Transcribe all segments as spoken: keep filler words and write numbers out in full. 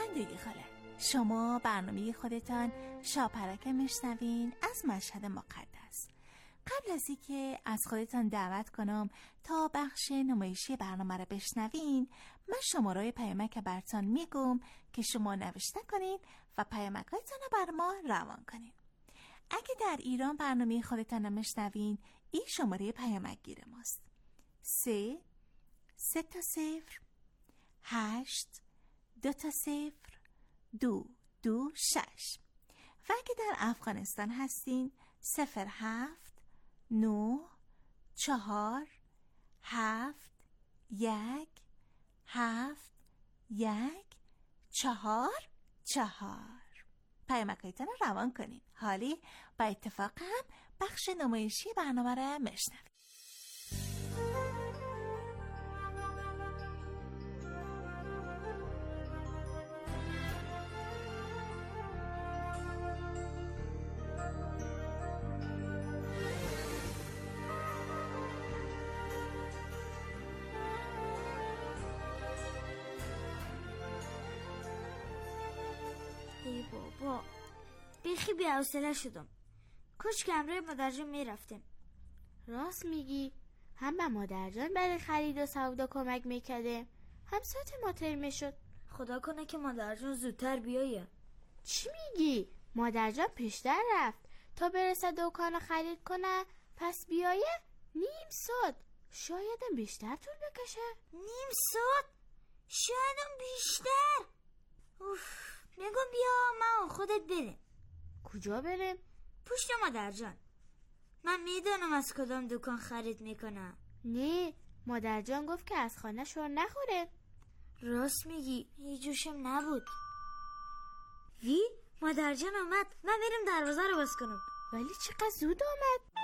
شنوندگی خاله، شما برنامه خودتان شاپرک میشنوین از مشهد مقدس. قبل از اینکه از خودتان دعوت کنم تا بخش نمایشی برنامه را بشنوین، من شماره پیامک براتون میگم که شما نوشته کنین و پیامکایتان رو بر ما روان کنین. اگه در ایران برنامه خودتان رو میشنوین، این شماره پیامک گیر ماست: سه سه تا صفر هشت دو تا صفر دو دو شش. و اگه در افغانستان هستین، صفر هفت نو چهار هفت یک هفت یک چهار چهار. پیامکایتان رو روان کنین. حالی با اتفاق هم بخش نمایشی برنامه رو میشنوید. ای بابا، بیخی بی‌حوصله شدم. کاش که همراه مادرجان میرفتیم. راست میگی، هم به مادرجان برای خرید و سودا کمک میکرده، هم ساعت ما تیر میشد. خدا کنه که مادرجان زودتر بیایه. چی میگی؟ مادرجان پیشتر رفت تا برسه دکان خرید کنه، پس بیایه نیم ساعت، شایدم بیشتر طول بکشه. نیم ساعت؟ شایدم بیشتر. اوف، میگم بیا ما و خودت بریم. کجا بریم؟ پشت مادرجان. من میدونم از کدام دکان خرید میکنه. نه، مادرجان گفت که از خانه شور نخوره. راست میگی، هیچ جوشم نبود. وی مادرجان آمد، من بریم دروازه رو باز کنم. ولی چقدر زود آمد.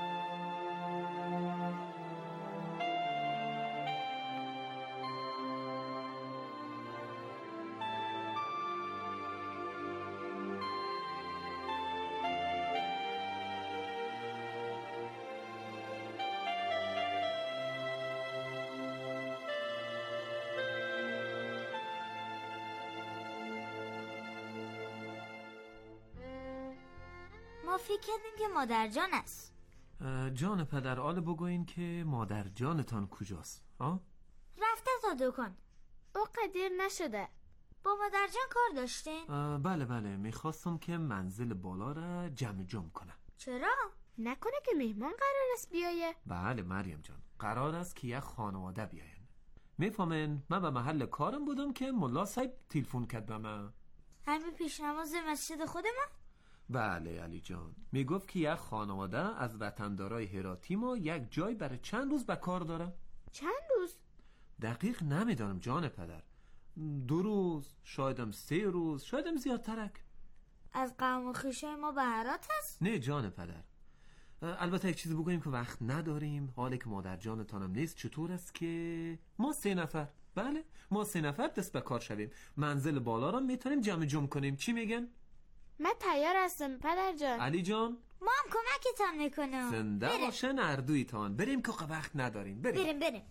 ما فکر کردیم که مادرجان است. جان پدر، آل بگوین که مادر جانتان کجاست؟ ها؟ رفته تا دکان. او قدیر نشده. با مادرجان کار داشتین؟ بله بله، میخواستم که منزل بالا را جمع جمع کنم. چرا؟ نکنه که مهمان قرار است بیایه؟ بله مریم جان، قرار است که یک خانواده بیاین. میفهمین من به محل کارم بودم که ملا صاحب تلفن کرد به من. همین پیش نماز مسجد خود من؟ بله علی جان، میگفت که یک خانواده از وطندارای هراتی ما یک جای برای چند روز به کار داره. چند روز؟ دقیق نمیدانم جان پدر، دو روز، شایدم سه روز، شایدم زیادترک. از قوم و خویشای ما به هرات هست؟ نه جان پدر، البته یک چیزی بگوییم که وقت نداریم. حالی که مادر جانتانم نیست، چطور است که ما سه نفر، بله ما سه نفر دست به کار شویم، منزل بالا را میتونیم جمع جمع کنیم. چی میگن؟ من تیار هستم پدر جان. علی جان، ما هم کمکتان میکنم. زنده باشن اردویتان. بریم که وقت نداریم. بریم بریم بریم.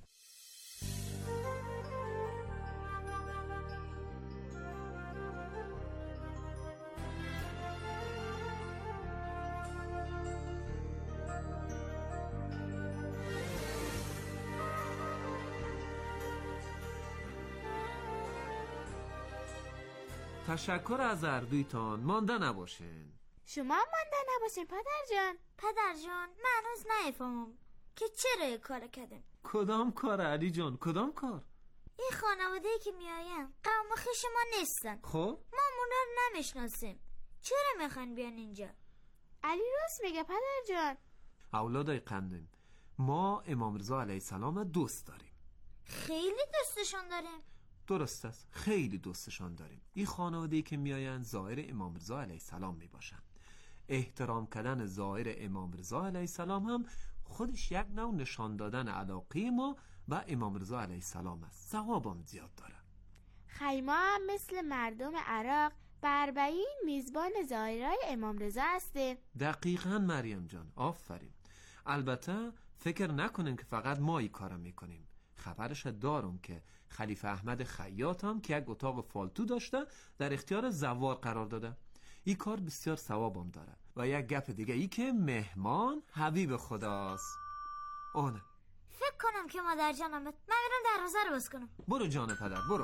تشکر از اردویتان. مانده نباشین. شما مانده نباشین پدر جان. پدر جان، من هنوز نفهمم که چرا کار کردیم. کدام کار علی جان؟ کدام کار؟ این خانواده‌ای که میاین قوم و خویش ما نیستن. خب ما اونا رو نمیشناسیم. چرا میخوان بیان اینجا؟ علی راست میگه پدر جان. اولادای قندیم، ما امام رضا علیه السلام دوست داریم. خیلی دوستشان داریم. درست است، خیلی دوستشان داریم. این خانواده‌ای که میآیند ظاهر امام رضا علیه السلام میباشند. احترام کردن ظاهر امام رضا علیه السلام هم خودش یک نوع نشان دادن علاقه ما و امام رضا علیه السلام است. ثواب هم زیاد داره. خیمه هم مثل مردم عراق بربعین میزبان ظاهرای امام رضا هسته. دقیقاً مریم جان، آفرین. البته فکر نکنین که فقط ما این کارو میکنیم. خبرش دارم که خلیفه احمد خیاط هم که یک اتاق فالتو داشته در اختیار زوار قرار داده. این کار بسیار ثوابم داره. و یک گپ دیگه ای که مهمان حبیب خداست. آنه فکر کنم که مادر جانم، من برم دروازه رو باز کنم. برو جان پدر، برو.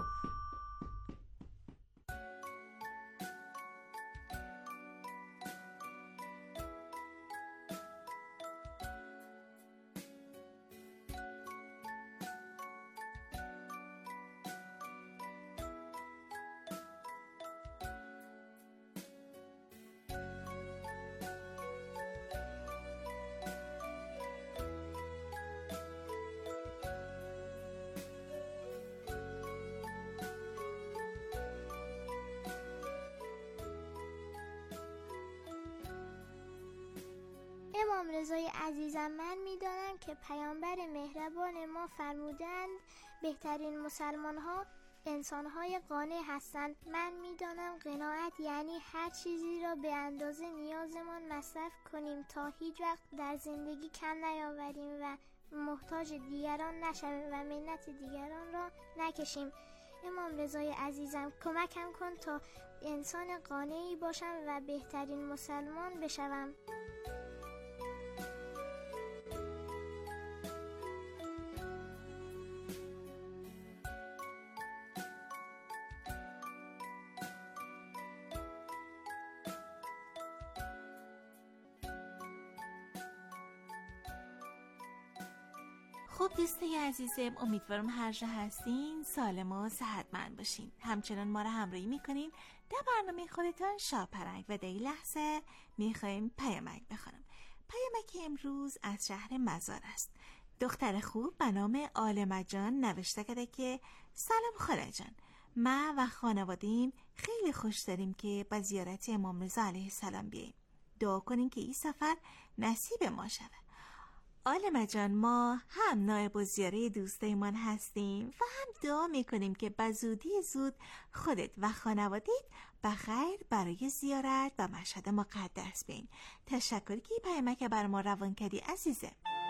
امام رضای عزیزم، من میدانم که پیامبر مهربان ما فرمودند بهترین مسلمان ها انسان های قانع هستند. من میدانم قناعت یعنی هر چیزی را به اندازه نیازمان مصرف کنیم تا هیچ وقت در زندگی کم نیاوریم و محتاج دیگران نشویم و منت دیگران را نکشیم. امام رضای عزیزم، کمکم کن تا انسان قانعی باشم و بهترین مسلمان بشوم. خب دوستای عزیزم، امیدوارم هر جا هستین سالم و صحتمند باشین. همچنان ما را همراهی میکنین در برنامه خودتان شاپرنگ و در این لحظه میخوایم پیامک بخونم. پیامک امروز از شهر مزار است. دختر خوب به نام عالمه جان نوشته کرده که سلام خاله جان، ما و خانوادیم خیلی خوش داریم که با زیارت امام رضا علیه السلام بیاییم. دعا کنین که این سفر نصیب ما شود. عالمه جان، ما هم نایب الزیاره دوستایمان هستیم و هم دعا میکنیم که به زودی زود خودت و خانوادت بخیر برای زیارت و مشهد مقدس بیاین. تشکر که پیامک بر ما روان کردی عزیزم.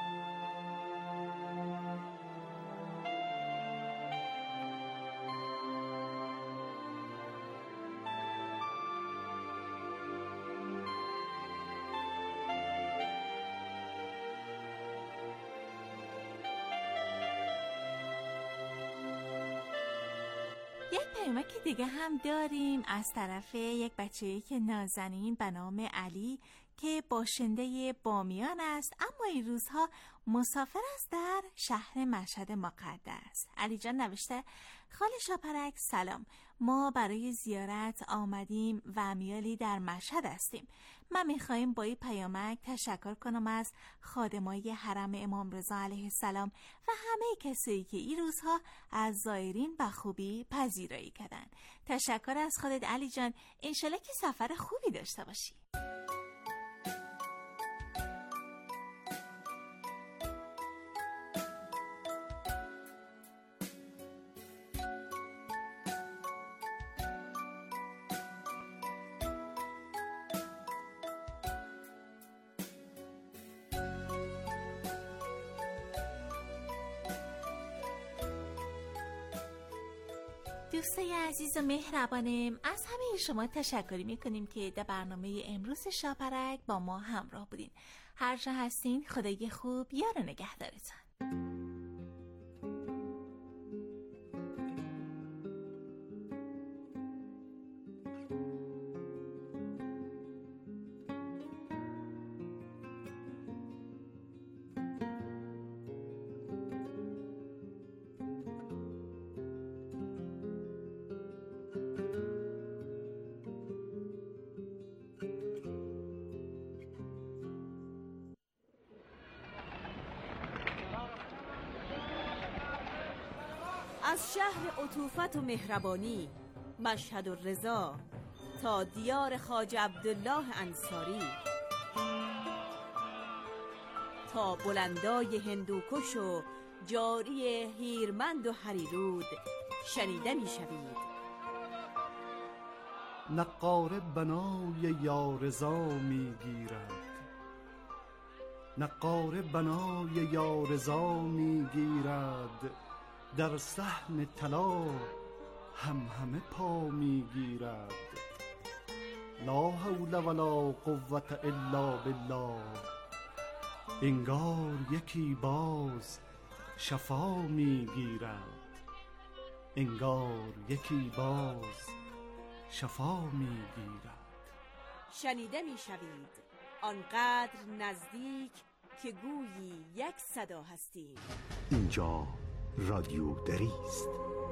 یک پیامک دیگه هم داریم از طرف یک بچه‌ای که نازنین به نام علی که باشنده بامیان است اما این روزها مسافر است در شهر مشهد مقدس. علی جان نوشته خاله شاپرک سلام، ما برای زیارت آمدیم و میالی در مشهد هستیم. من میخوایم با این پیامک تشکر کنم از خادمای حرم امام رضا علیه السلام و همه کسایی که این روزها از زائرین به خوبی پذیرایی کردن. تشکر از خودت علی جان، انشالله که سفر خوبی داشته باشی. دوستای عزیز و مهربانم، از همه شما تشکر میکنیم که در برنامه امروز شاپرک با ما همراه بودین. هر جا هستین خدای خوب یار و نگهدارتان. از شهر عطوفت و مهربانی مشهد الرضا تا دیار خواجه عبدالله انصاری، تا بلندای هندوکش و جاری هیرمند و هریرود شنیده می شوید. نقاره بنای یارضا می گیرد، نقاره بنای یارضا می گیرد، در صحن طلا هم همه پا میگیرد. لا حول ولا قوة الا بالله. انگار یکی باز شفا میگیرد. انگار یکی باز شفا میگیرد. شنیده میشوید آنقدر نزدیک که گویی یک صدا هستید. اینجا رادیو دری است.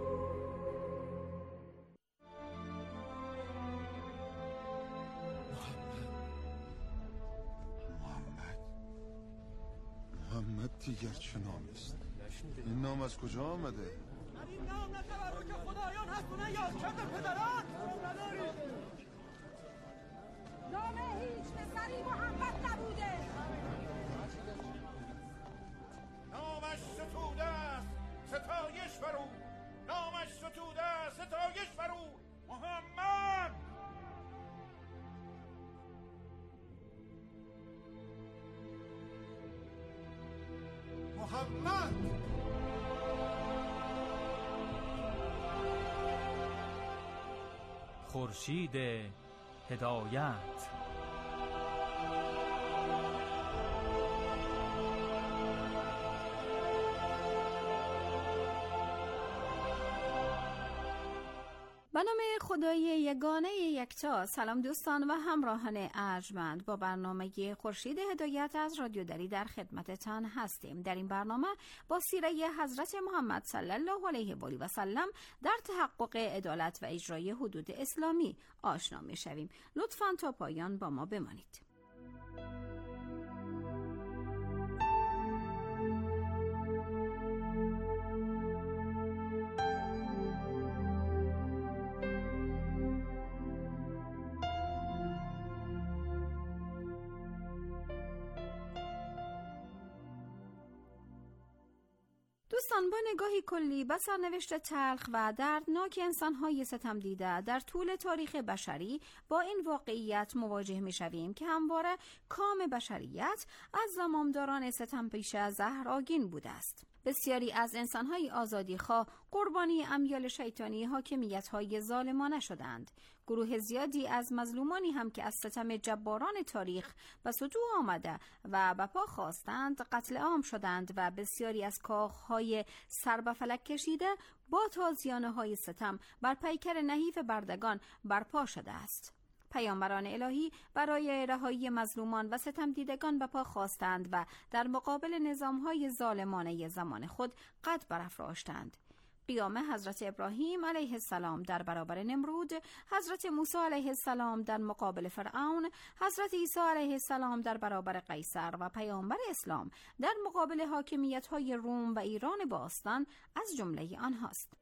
محمد دیگر چه نامی است؟ این نام از کجا آمده؟ این نام نه تبرک خدایان هست و نه یادکرد پدران. نام هیچ پسری محمد نبوده. نامش ستوده است ستایش بر او. نامش ستوده است ستایش بر او. محمد محمد خورشید هدایت. به نام خدای یگانه یکتا. سلام دوستان و همراهان ارجمند، با برنامه خورشید هدایت از رادیو دری در خدمتتان هستیم. در این برنامه با سیره حضرت محمد صلی الله علیه و آله و سلم در تحقق عدالت و اجرای حدود اسلامی آشنا می‌شویم. لطفاً تا پایان با ما بمانید. دوستان، با نگاهی کلی به سرنوشت تلخ و دردناک انسان‌های ستم دیده در طول تاریخ بشری با این واقعیت مواجه می‌شویم که همواره کام بشریت از زمامداران ستم پیشه زهرآگین بوده است. بسیاری از انسان‌های آزادیخواه قربانی امیال شیطانی حاکمیت‌های ظالمانه شدند. گروه زیادی از مظلومانی هم که از ستم جباران تاریخ به سطوح آمده و به پا خواستند قتل عام شدند و بسیاری از کاخ‌های سر به فلک کشیده با تازیانه‌های ستم بر پیکر نحیف بردگان برپا شده است. پیامبران الهی برای رهایی مظلومان و ستم دیدگان به پا خواستند و در مقابل نظام‌های ظالمانه زمان خود قد برافراشتند. قیام حضرت ابراهیم علیه السلام در برابر نمرود، حضرت موسی علیه السلام در مقابل فرعون، حضرت عیسی علیه السلام در برابر قیصر و پیامبر اسلام در مقابل حاکمیت‌های روم و ایران باستان از جمله آنهاست.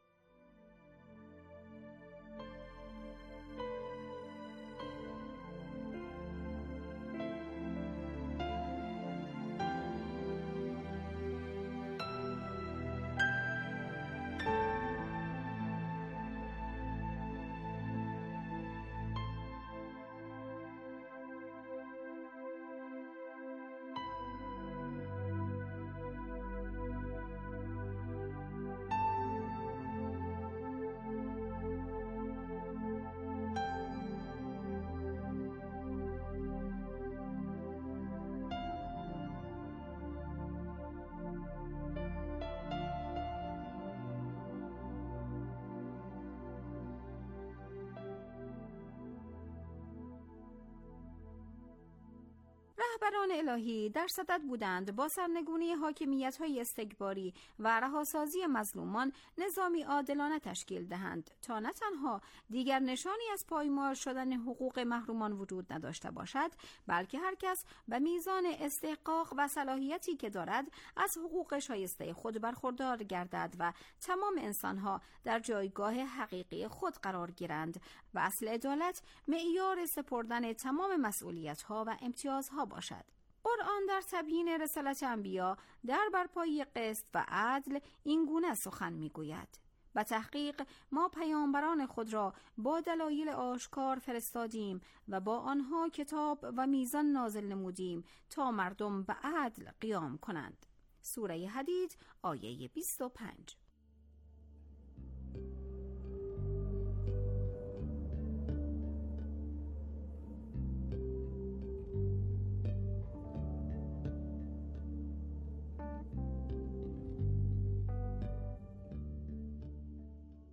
رهبران الهی در صدد بودند با سرنگونی حاکمیت‌های استکباری و رهاسازی مظلومان نظامی عادلانه تشکیل دهند تا نه تنها دیگر نشانی از پایمال شدن حقوق محرومان وجود نداشته باشد، بلکه هر کس به میزان استحقاق و صلاحیتی که دارد از حقوق شایسته خود برخوردار گردد و تمام انسان‌ها در جایگاه حقیقی خود قرار گیرند و اصل عدالت معیار سپردن تمام مسئولیت‌ها و امتیازها باشد. قرآن در تبیین رسالت انبیا در برپایی قسط و عدل این گونه سخن میگوید: به تحقیق ما پیامبران خود را با دلایل آشکار فرستادیم و با آنها کتاب و میزان نازل نمودیم تا مردم به عدل قیام کنند. سوره حدید آیه بیست و پنج.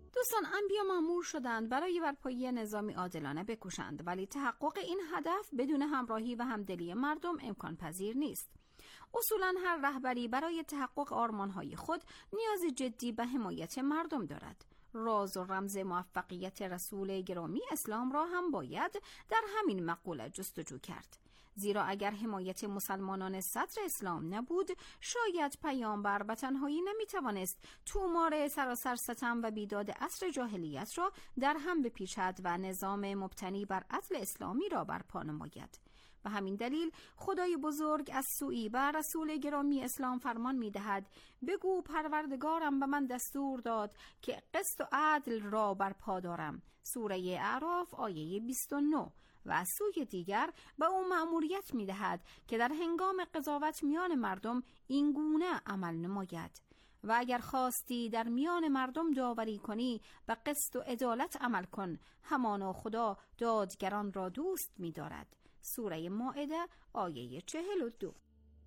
دوستان، انبیا مأمور شدند برای برپایی نظامی عادلانه بکوشند، ولی تحقق این هدف بدون همراهی و همدلی مردم امکان پذیر نیست. اصولاً هر رهبری برای تحقق آرمانهای خود نیاز جدی به حمایت مردم دارد. راز و رمز موفقیت رسول گرامی اسلام را هم باید در همین مقوله جستجو کرد. زیرا اگر حمایت مسلمانان صدر اسلام نبود، شاید پیامبر به تنهایی نمیتوانست تومار سراسر ستم و بیداد عصر جاهلیت را در هم بپیچد و نظام مبتنی بر عدل اسلامی را برپا نماید. و همین دلیل خدای بزرگ از سوی بر رسول گرامی اسلام فرمان می‌دهد: بگو پروردگارم به من دستور داد که قسط و عدل را برپا دارم. سوره اعراف آیه بیست و نه. و از سوی دیگر به او مأموریت می‌دهد که در هنگام قضاوت میان مردم این گونه عمل نماید: و اگر خواستی در میان مردم داوری کنی به قسط و عدالت عمل کن، همانا خدا دادگران را دوست می‌دارد. سوره مائده آیه چهل و دو.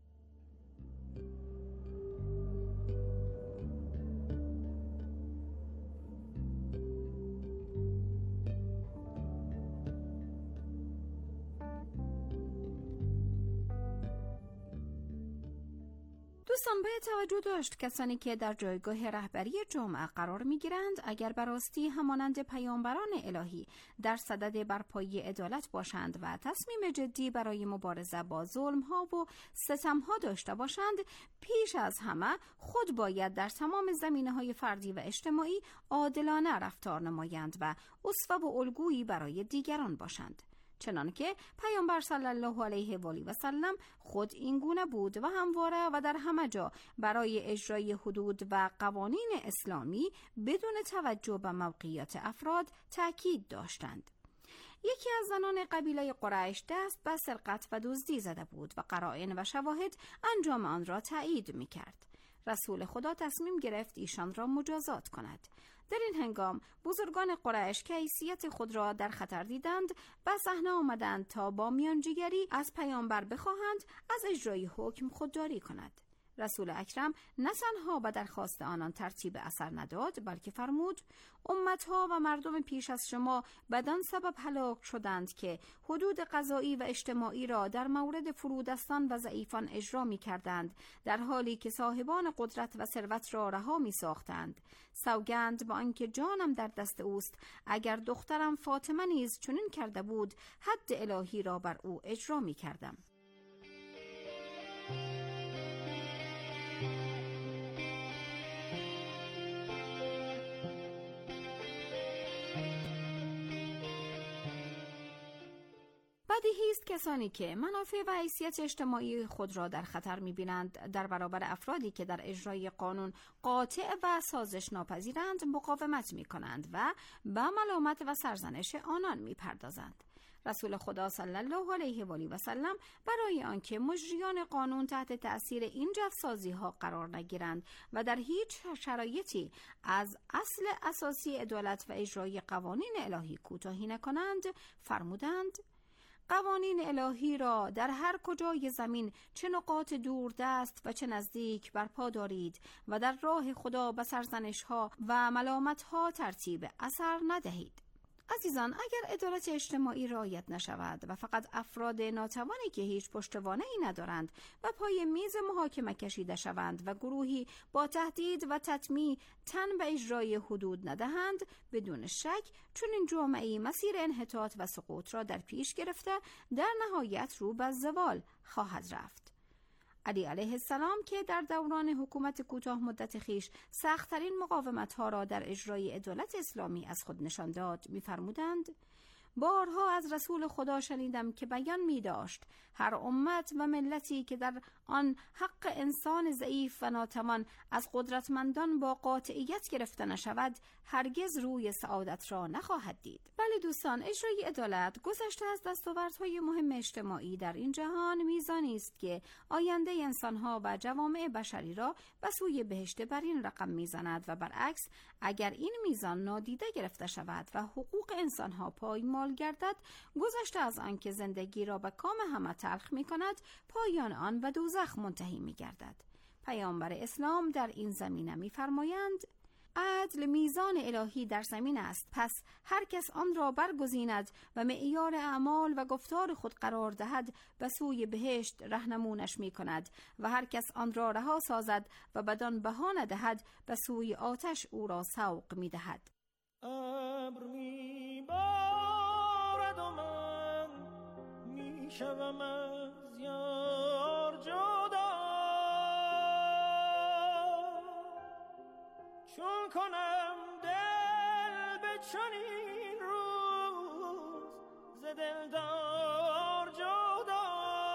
دوستان، باید توجه داشت کسانی که در جایگاه رهبری جامعه قرار می‌گیرند اگر براستی همانند پیامبران الهی در صدد برپایی عدالت باشند و تصمیم جدی برای مبارزه با ظلم‌ها و ستم‌ها داشته باشند، پیش از همه خود باید در تمام زمینه‌های فردی و اجتماعی عادلانه رفتار نمایند و اسوه و الگویی برای دیگران باشند. چنانکه پیامبر صلی الله علیه و آله و سلم خود این گونه بود و همواره و در همه جا برای اجرای حدود و قوانین اسلامی بدون توجه به موقعیت افراد تأکید داشتند. یکی از زنان قبیله قریش دست به سرقت و دزدی زده بود و قرائن و شواهد انجام آن را تایید می‌کرد. رسول خدا تصمیم گرفت ایشان را مجازات کند. در این هنگام بزرگان قریش که حیثیت خود را در خطر دیدند به صحنه آمدند تا با میانجیگری از پیامبر بخواهند از اجرای حکم خودداری کند. رسول اکرم نه تنها به درخواست آنان ترتیب اثر نداد، بلکه فرمود: امتها و مردم پیش از شما بدان سبب هلاک شدند که حدود قضایی و اجتماعی را در مورد فرودستان و ضعیفان اجرا می کردند، در حالی که صاحبان قدرت و ثروت را رها می ساختند. سوگند به آنکه جانم در دست اوست، اگر دخترم فاطمه نیز چنین کرده بود، حد الهی را بر او اجرا می کردم. بدیهی است کسانی که منافع و حیثیت اجتماعی خود را در خطر می‌بینند در برابر افرادی که در اجرای قانون قاطع و سازش ناپذیرند مقاومت می‌کنند و به ملامت و سرزنش آنان می‌پردازند. رسول خدا صلی الله علیه و آله و سلم برای آنکه مجریان قانون تحت تأثیر این جفسازی‌ها قرار نگیرند و در هیچ شرایطی از اصل اساسی عدالت و اجرای قوانین الهی کوتاهی نکنند، فرمودند: قوانین الهی را در هر کجای زمین، چه نقاط دوردست و چه نزدیک، برپا دارید و در راه خدا به سرزنش‌ها و ملامت‌ها ترتیب اثر ندهید. عزیزان، اگر عدالت اجتماعی رعایت نشود و فقط افراد ناتوانی که هیچ پشتوانه‌ای ندارند و پای میز محاکمه کشیده شوند و گروهی با تهدید و تطمیع تن به اجرای حدود ندهند، بدون شک چون این جامعه مسیر انحطاط و سقوط را در پیش گرفته در نهایت رو به زوال خواهد رفت. علی علیه السلام که در دوران حکومت کوتاه مدت خیش سخت‌ترین مقاومت‌ها را در اجرای عدالت اسلامی از خود نشان داد، می‌فرمودند: بارها از رسول خدا شنیدم که بیان می داشت هر امت و ملتی که در آن حق انسان ضعیف و ناتوان از قدرتمندان با قاطعیت گرفته نشود، هرگز روی سعادت را نخواهد دید. بله دوستان، اجرای عدالت گذشته از دستاوردهای مهم اجتماعی در این جهان میزانی است که آینده انسانها و جوامع بشری را به سوی بهشت برین رقم میزند و برعکس اگر این میزان نادیده گرفته شود و حقوق انسانها پایمال گردد، گذشته از آن که زندگی را به کام همه تلخ می کند، پایان آن به دوزخ منتهی می گردد. پیامبر اسلام در این زمینه می فرمایند: عدل میزان الهی در زمین است، پس هر کس آن را برگزیند و معیار اعمال و گفتار خود قرار دهد به سوی بهشت رهنمونش می کند و هر کس آن را رها سازد و بدان بها ندهد به سوی آتش او را سوق می دهد. ابر می بارد و من می شوم از یار جدا، چون کنم دل به چنین روز ز دلدار جدا.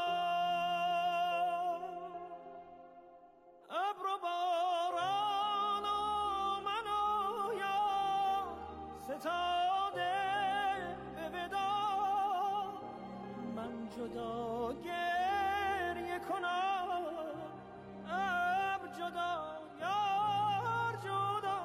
ابر و باران و من و یار ستاده به ودا، من جدا گریه کنم ابر جدا یار جدا.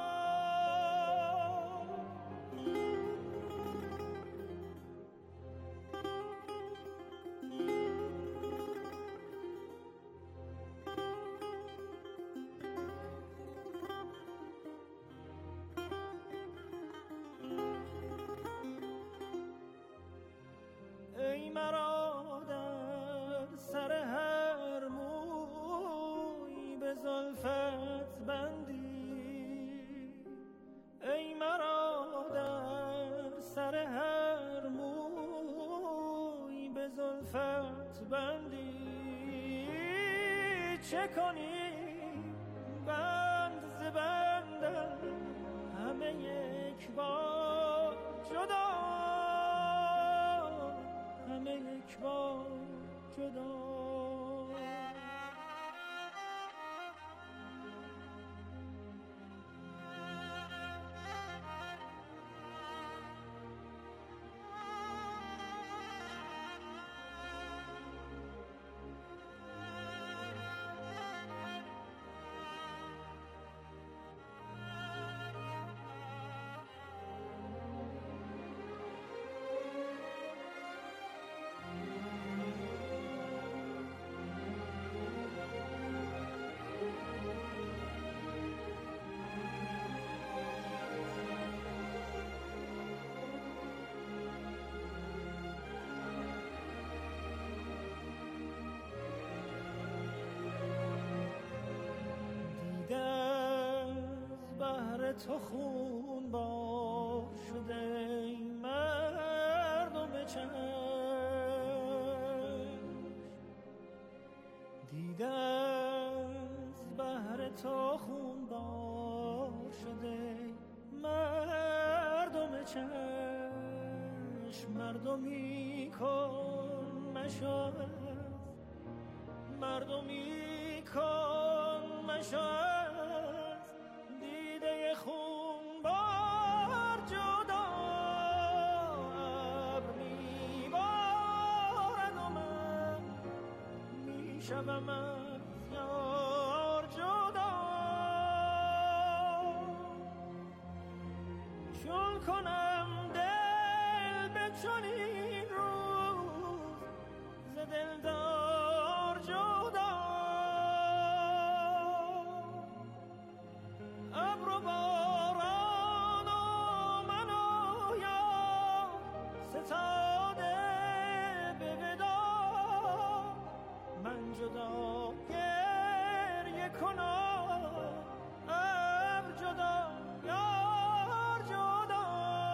ای مرا در سر هر موی به زلفت بندی، ای مرا در سر هر موی به زلفت بندی، چه کنی بند ز بندم همه یک بار جدا، همه یک بار جدا. تو خون بار شده ای مردم چشم، دیده از بحر تو خون بار شده مردم چشم، مردمی کن مشو مردمی کن مشو خون بار جدا. ابر می بارد و من می شوم از یار جدا، چون کنم دل به چنین روز ز دلدار جدا. ابر و باران و من و یار ستاده به ودا، من جدا گریه کنم ابر جدا یار جدا.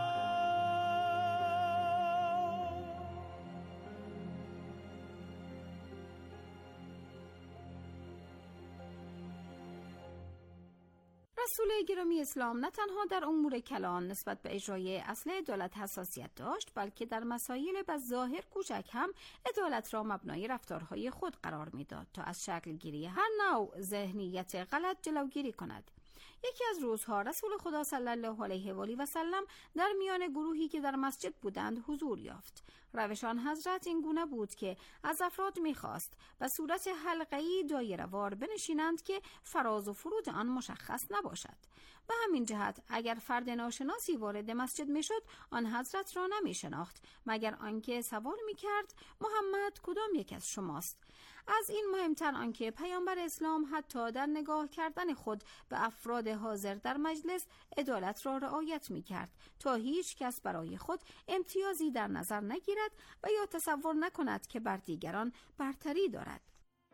رسول گرامی اسلام نه تنها در امور کلان نسبت به اجرای اصل عدالت حساسیت داشت، بلکه در مسائل بظاهر کوچک هم عدالت را مبنای رفتارهای خود قرار میداد تا از شکل گیری هر نوع ذهنیت غلط جلوگیری کند. یکی از روزها رسول خدا صلی الله علیه و آله و سلم در میان گروهی که در مسجد بودند حضور یافت. روش آن حضرت این گونه بود که از افراد می‌خواست به صورت حلقه‌ای دایره‌وار بنشینند که فراز و فرود آن مشخص نباشد. به همین جهت اگر فرد ناشناسی وارد مسجد میشد، آن حضرت را نمی‌شناخت مگر آنکه سوال می‌کرد محمد کدام یک از شماست. از این مهمتر آنکه پیامبر اسلام حتی در نگاه کردن خود به افراد حاضر در مجلس عدالت را رعایت می‌کرد تا هیچ کس برای خود امتیازی در نظر نگیرد و یا تصور نکند که بر دیگران برتری دارد.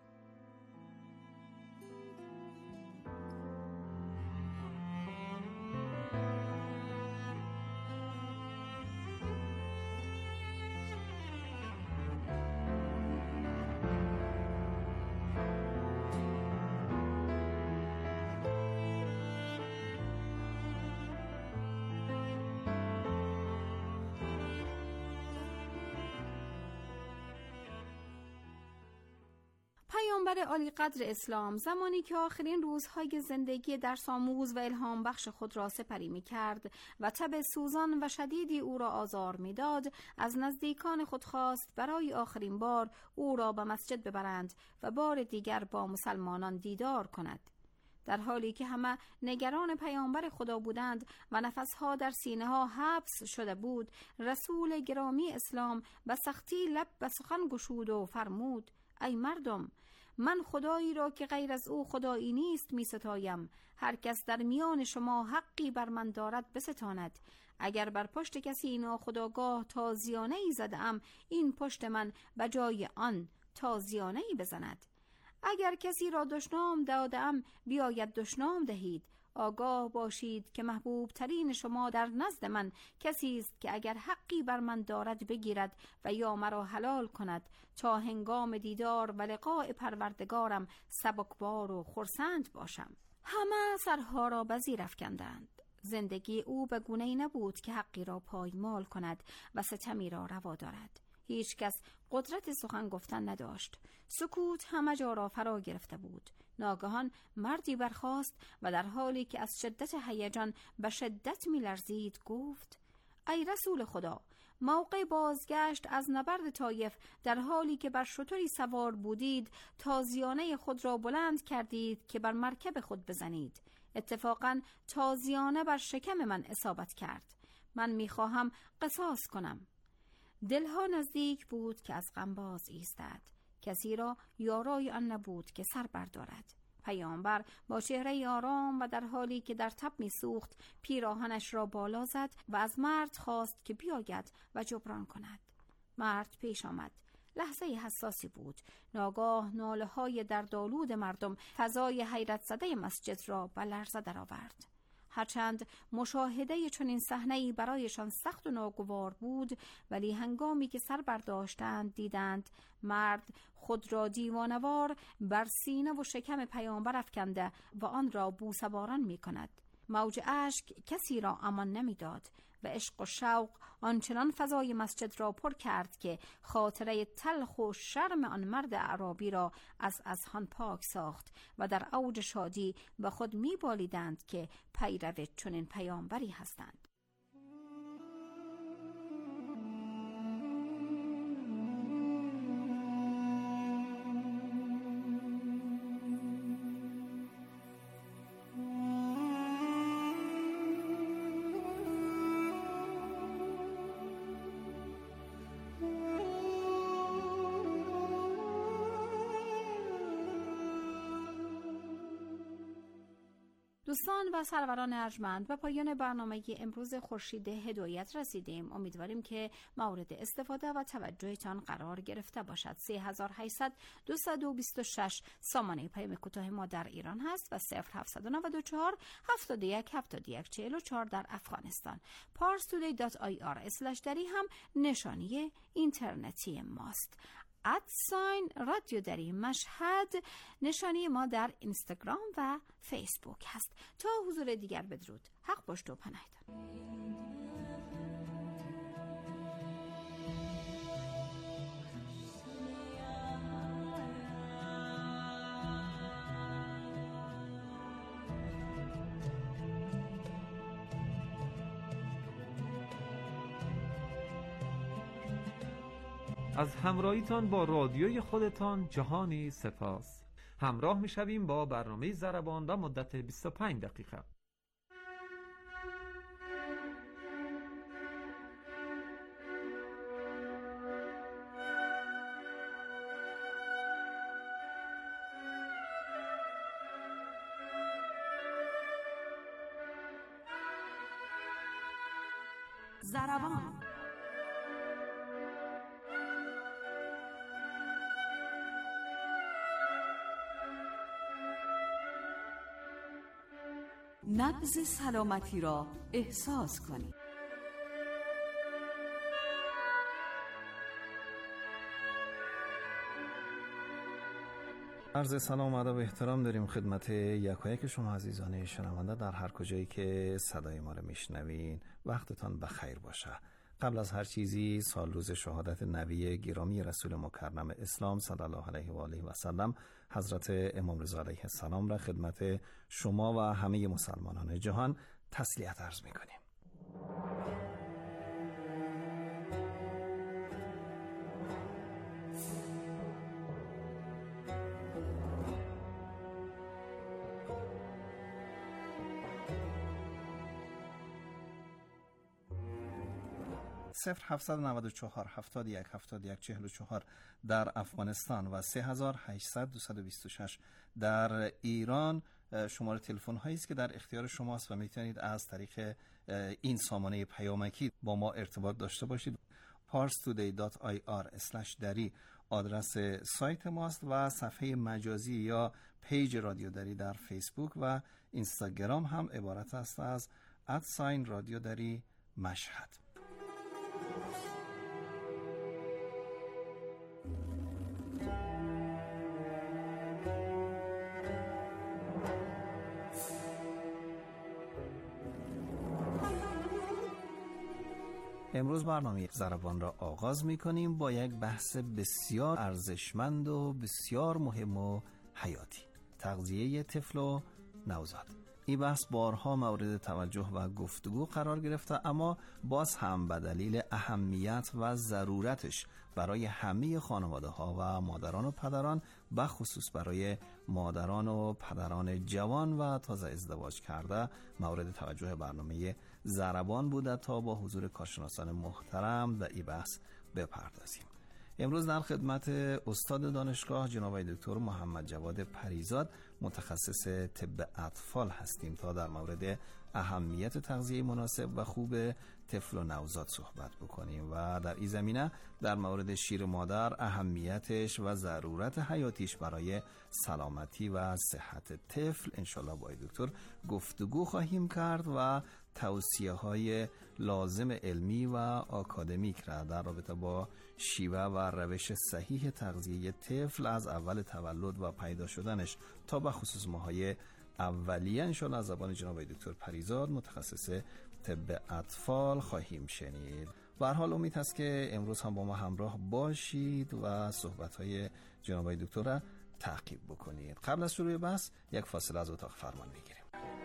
پیامبر عالی قدر اسلام زمانی که آخرین روزهای زندگی درس‌آموز و الهام بخش خود را سپری می کرد و تب سوزان و شدیدی او را آزار می داد، از نزدیکان خود خواست برای آخرین بار او را به مسجد ببرند و بار دیگر با مسلمانان دیدار کند. در حالی که همه نگران پیامبر خدا بودند و نفسها در سینه ها حبس شده بود، رسول گرامی اسلام به سختی لب به سخن گشود و فرمود: ای مردم، من خدایی را که غیر از او خدایی نیست می ستایم. هر کس در میان شما حقی بر من دارد بستاند. اگر بر پشت کسی ناخودآگاه تازیانه ای زدم، این پشت من به جای آن تازیانه ای بزند. اگر کسی را دشنام دادم، بیاید دشنام دهید. آگاه باشید که محبوب ترین شما در نزد من کسی است که اگر حقی بر من دارد بگیرد و یا مرا حلال کند تا هنگام دیدار و لقاء پروردگارم سبکبار و خرسند باشم. همه سرها را به زیر افکندند. زندگی او به گونه‌ای نبود که حقی را پایمال کند و ستمی را روا دارد. هیچ کس قدرت سخن گفتن نداشت. سکوت همه جا را فرا گرفته بود. ناگهان مردی برخاست و در حالی که از شدت هیجان به شدت می‌لرزید گفت: ای رسول خدا، موقع بازگشت از نبرد طایف در حالی که بر شتری سوار بودید، تازیانه خود را بلند کردید که بر مرکب خود بزنید. اتفاقاً تازیانه بر شکم من اصابت کرد. من می‌خواهم قصاص کنم. دلها نزدیک بود که از غم باز ایستد. کسی را یارای آن نبود که سر بردارد. پیامبر با چهره آرام و در حالی که در تب می‌سوخت پیراهنش را بالا زد و از مرد خواست که بیاید و جبران کند. مرد پیش آمد. لحظه حساسی بود. ناگاه ناله‌های دردآلود مردم فضای حیرت زده مسجد را به لرزه درآورد. هرچند مشاهده چنین صحنه‌ای برایشان سخت و ناگوار بود، ولی هنگامی که سر برداشتند دیدند مرد خود را دیوانوار بر سینه و شکم پیامبر افکنده و آن را بوسه‌باران می‌کند. موج اشک کسی را امان نمی‌داد و عشق و شوق آنچنان فضای مسجد را پر کرد که خاطره تلخ و شرم آن مرد اعرابی را از اذهان پاک ساخت و در اوج شادی به خود می‌بالیدند که پیرو چنین پیامبری هستند. دوستان و سروران ارجمند، به پایان برنامه امروز خورشید هدایت رسیدیم. امیدواریم که مورد استفاده و توجهتان قرار گرفته باشد. سه هزار و هشتصد دویست و بیست و شش سامانه پیام کوتاه ما در ایران هست و صفر هفتصد و نود و چهار هفتاد و یک هفتاد و یک چهل و چهار در افغانستان. پارس تودی دات آی آر اسلش دری هم نشانی اینترنتی ماست. ادساین رادیو دری مشهد نشانی ما در اینستاگرام و فیسبوک هست. تا حضور دیگر بدرود. حق باشد و پناهتان. از همراهیتان با رادیوی خودتان جهانی سپاس. همراه می‌شویم با برنامه ضربان و مدت بیست و پنج دقیقه. ضربان. نبض سلامتی را احساس کنید. عرض سلام و ادب و احترام داریم خدمت یکایک شما عزیزان شنونده در هر کجایی که صدای ما رو میشنوین. وقتتان بخیر باشه. قبل از هر چیزی سال روز شهادت نبی گرامی رسول مکرم اسلام صلی الله علیه و آله و سلم حضرت امام رضا علیه السلام را خدمت شما و همه مسلمانان جهان تسلیت عرض میکنیم. صفر هفتصد و نود و چهار هفتاد و یک هفتاد و یک چهل و چهار در افغانستان و سه هزار و هشتصد دویست و بیست و شش در ایران شماره تلفن هایی است که در اختیار شماست و میتونید از طریق این سامانه پیامکی با ما ارتباط داشته باشید. پارس تودی دات آی آر اسلش دری آدرس سایت ماست و صفحه مجازی یا پیج رادیو دری در فیسبوک و اینستاگرام هم عبارت است از ادساین رادیو دری مشهد. امروز برنامه ضربان را آغاز می کنیم با یک بحث بسیار ارزشمند و بسیار مهم و حیاتی: تغذیه طفل و نوزاد. این بحث بارها مورد توجه و گفتگو قرار گرفته، اما باز هم به دلیل اهمیت و ضرورتش برای همه خانواده ها و مادران و پدران، به خصوص برای مادران و پدران جوان و تازه ازدواج کرده، مورد توجه برنامه ضربان بوده تا با حضور کارشناسان محترم به این بحث بپردازیم. امروز در خدمت استاد دانشگاه جناب دکتر محمد جواد پریزاد، متخصص طب اطفال هستیم تا در مورد اهمیت تغذیه مناسب و خوب طفل و نوزاد صحبت بکنیم و در این زمینه در مورد شیر مادر، اهمیتش و ضرورت حیاتیش برای سلامتی و صحت طفل انشالله با دکتر گفتگو خواهیم کرد و توصیه های لازم علمی و آکادمیک را در رابطه با شیوه و روش صحیح تغذیه طفل از اول تولد و پیدا شدنش تا به خصوص ماهای اولیه انشالله از زبان جناب دکتر پریزاد، متخصص طب اطفال خواهیم شنید. به هر حال امید هست که امروز هم با ما همراه باشید و صحبت‌های جناب دکتر را تعقیب بکنید. قبل از شروع بحث یک فاصله از اتاق فرمان میگیریم.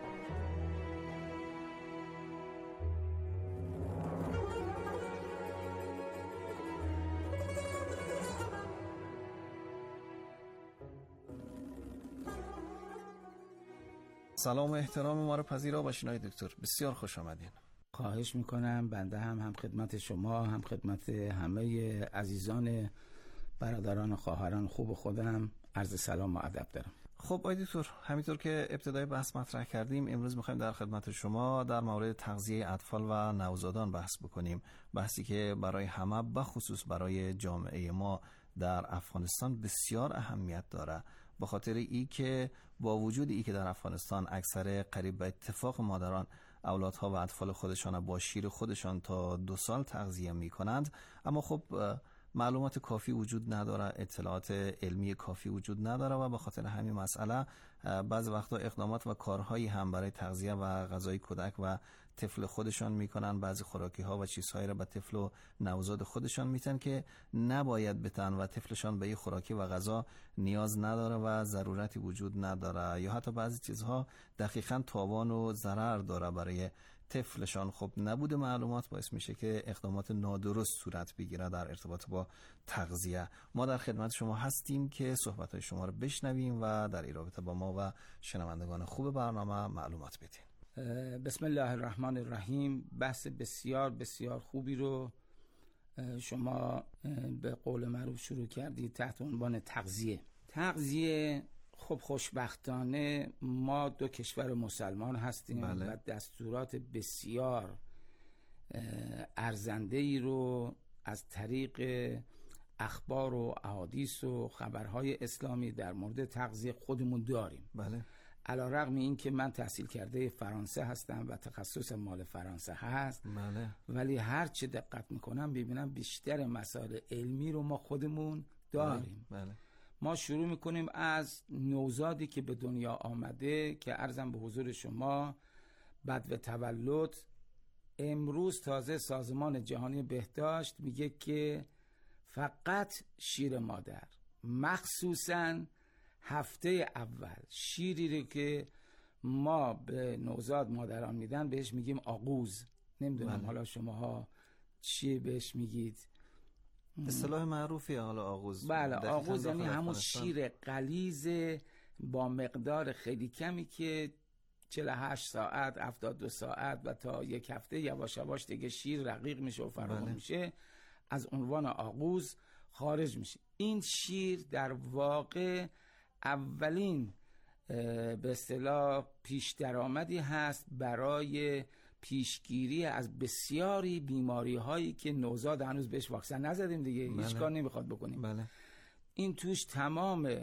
سلام و احترام ما رو پذیرا باشین آقای دکتر، بسیار خوش آمدین. خواهش میکنم. بنده هم هم خدمت شما، هم خدمت همه عزیزان برادران و خواهران خوب خودم عرض سلام و ادب دارم. خب آقای دکتر، همینطور که ابتدای بحث مطرح کردیم، امروز میخوایم در خدمت شما در مورد تغذیه اطفال و نوزادان بحث بکنیم. بحثی که برای همه، به خصوص برای جامعه ما در افغانستان بسیار اهمیت داره، به خاطر ای که با وجود ای که در افغانستان اکثر قریب به اتفاق مادران اولادها و اطفال خودشان با شیر خودشان تا دو سال تغذیه می کنند، اما خب معلومات کافی وجود نداره، اطلاعات علمی کافی وجود نداره و به خاطر همین مسئله بعض وقتا اقدامات و کارهایی هم برای تغذیه و غذای کودک و طفل خودشان میکنن. بعضی خوراکی ها و چیزهایی را به طفل و نوزاد خودشان میتن که نباید بتن و طفلشان به این خوراکی و غذا نیاز نداره و ضرورتی وجود نداره، یا حتی بعضی چیزها دقیقاً تاوان و ضرر داره برای طفلشان. خب نبود معلومات باعث میشه که اقدامات نادرست صورت بگیره در ارتباط با تغذیه. ما در خدمت شما هستیم که صحبت‌های شما رو بشنویم و در این رابطه با ما و شنوندگان خوب برنامه معلومات بدین. بسم الله الرحمن الرحیم. بحث بسیار بسیار خوبی رو شما به قول معروف شروع کردید تحت عنوان تغذیه. تغذیه خب خوشبختانه ما دو کشور مسلمان هستیم. بله. و دستورات بسیار ارزنده ای رو از طریق اخبار و احادیث و خبرهای اسلامی در مورد تغذیه خودمون داریم. بله. علی‌رغم این که من تحصیل کرده فرانسه هستم و تخصص مال فرانسه هست، بله. ولی هر چه دقت میکنم ببینم بیشتر مسائل علمی رو ما خودمون داریم. بله. بله. ما شروع میکنیم از نوزادی که به دنیا آمده که عرضم به حضور شما بعد و تولد، امروز تازه سازمان جهانی بهداشت میگه که فقط شیر مادر، مخصوصاً هفته اول شیری رو که ما به نوزاد مادران میدن بهش میگیم آغوز. نمیدونم بله. حالا شماها چی بهش میگید؟ اصطلاح معروفی حالا آغوز. بله، آغوز یعنی همون شیر غلیظ با مقدار خیلی کمی که چهل و هشت ساعت، هفتاد و دو ساعت و تا یک هفته یواش یواش دیگه شیر رقیق میشه و فراوان بله. میشه، از عنوان آغوز خارج میشه. این شیر در واقع اولین به اصطلاح پیش درآمدی هست برای پیشگیری از بسیاری بیماری هایی که نوزاد هنوز بهش واکسن نزدیم دیگه. بله. هیچ کار نمیخواد بکنیم. بله. این توش تمام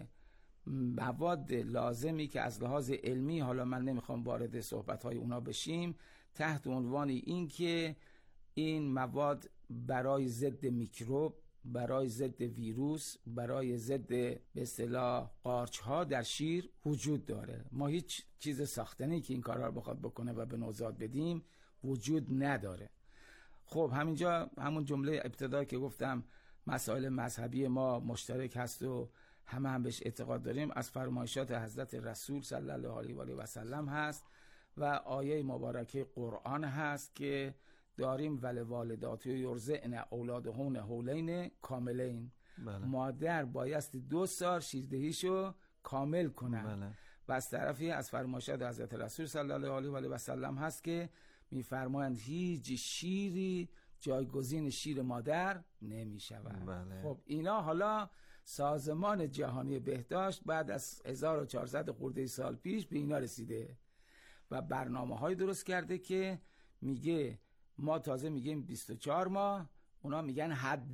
مواد لازمی که از لحاظ علمی، حالا من نمیخوام وارد صحبت های اونا بشیم، تحت عنوان این که این مواد برای ضد میکروب، برای ضد ویروس، برای ضد به اصطلاح قارچ ها در شیر وجود داره. ما هیچ چیز ساختنی که این کارا رو بخواد بکنه و به نوزاد بدیم وجود نداره. خب همینجا همون جمله ابتدا که گفتم مسائل مذهبی ما مشترک هست و همه هم بهش اعتقاد داریم، از فرمایشات حضرت رسول صلی الله علیه و آله و سلم هست و آیه مبارکه قرآن هست که داریم ولی والداتی یرضعن اولادهن حولین کاملین. بله. مادر بایستی دو سال شیردهیشو کامل کنن. بله. و از طرفی از فرمایشات حضرت رسول صلی الله علیه و آله و سلم هست که میفرمایند هیچ شیری جایگزین شیر مادر نمی شود. بله. خب اینا حالا سازمان جهانی بهداشت بعد از هزار و چهارصد خورده سال پیش به اینا رسیده و برنامه های درست کرده که میگه ما تازه میگیم بیست و چهار ماه، اونا میگن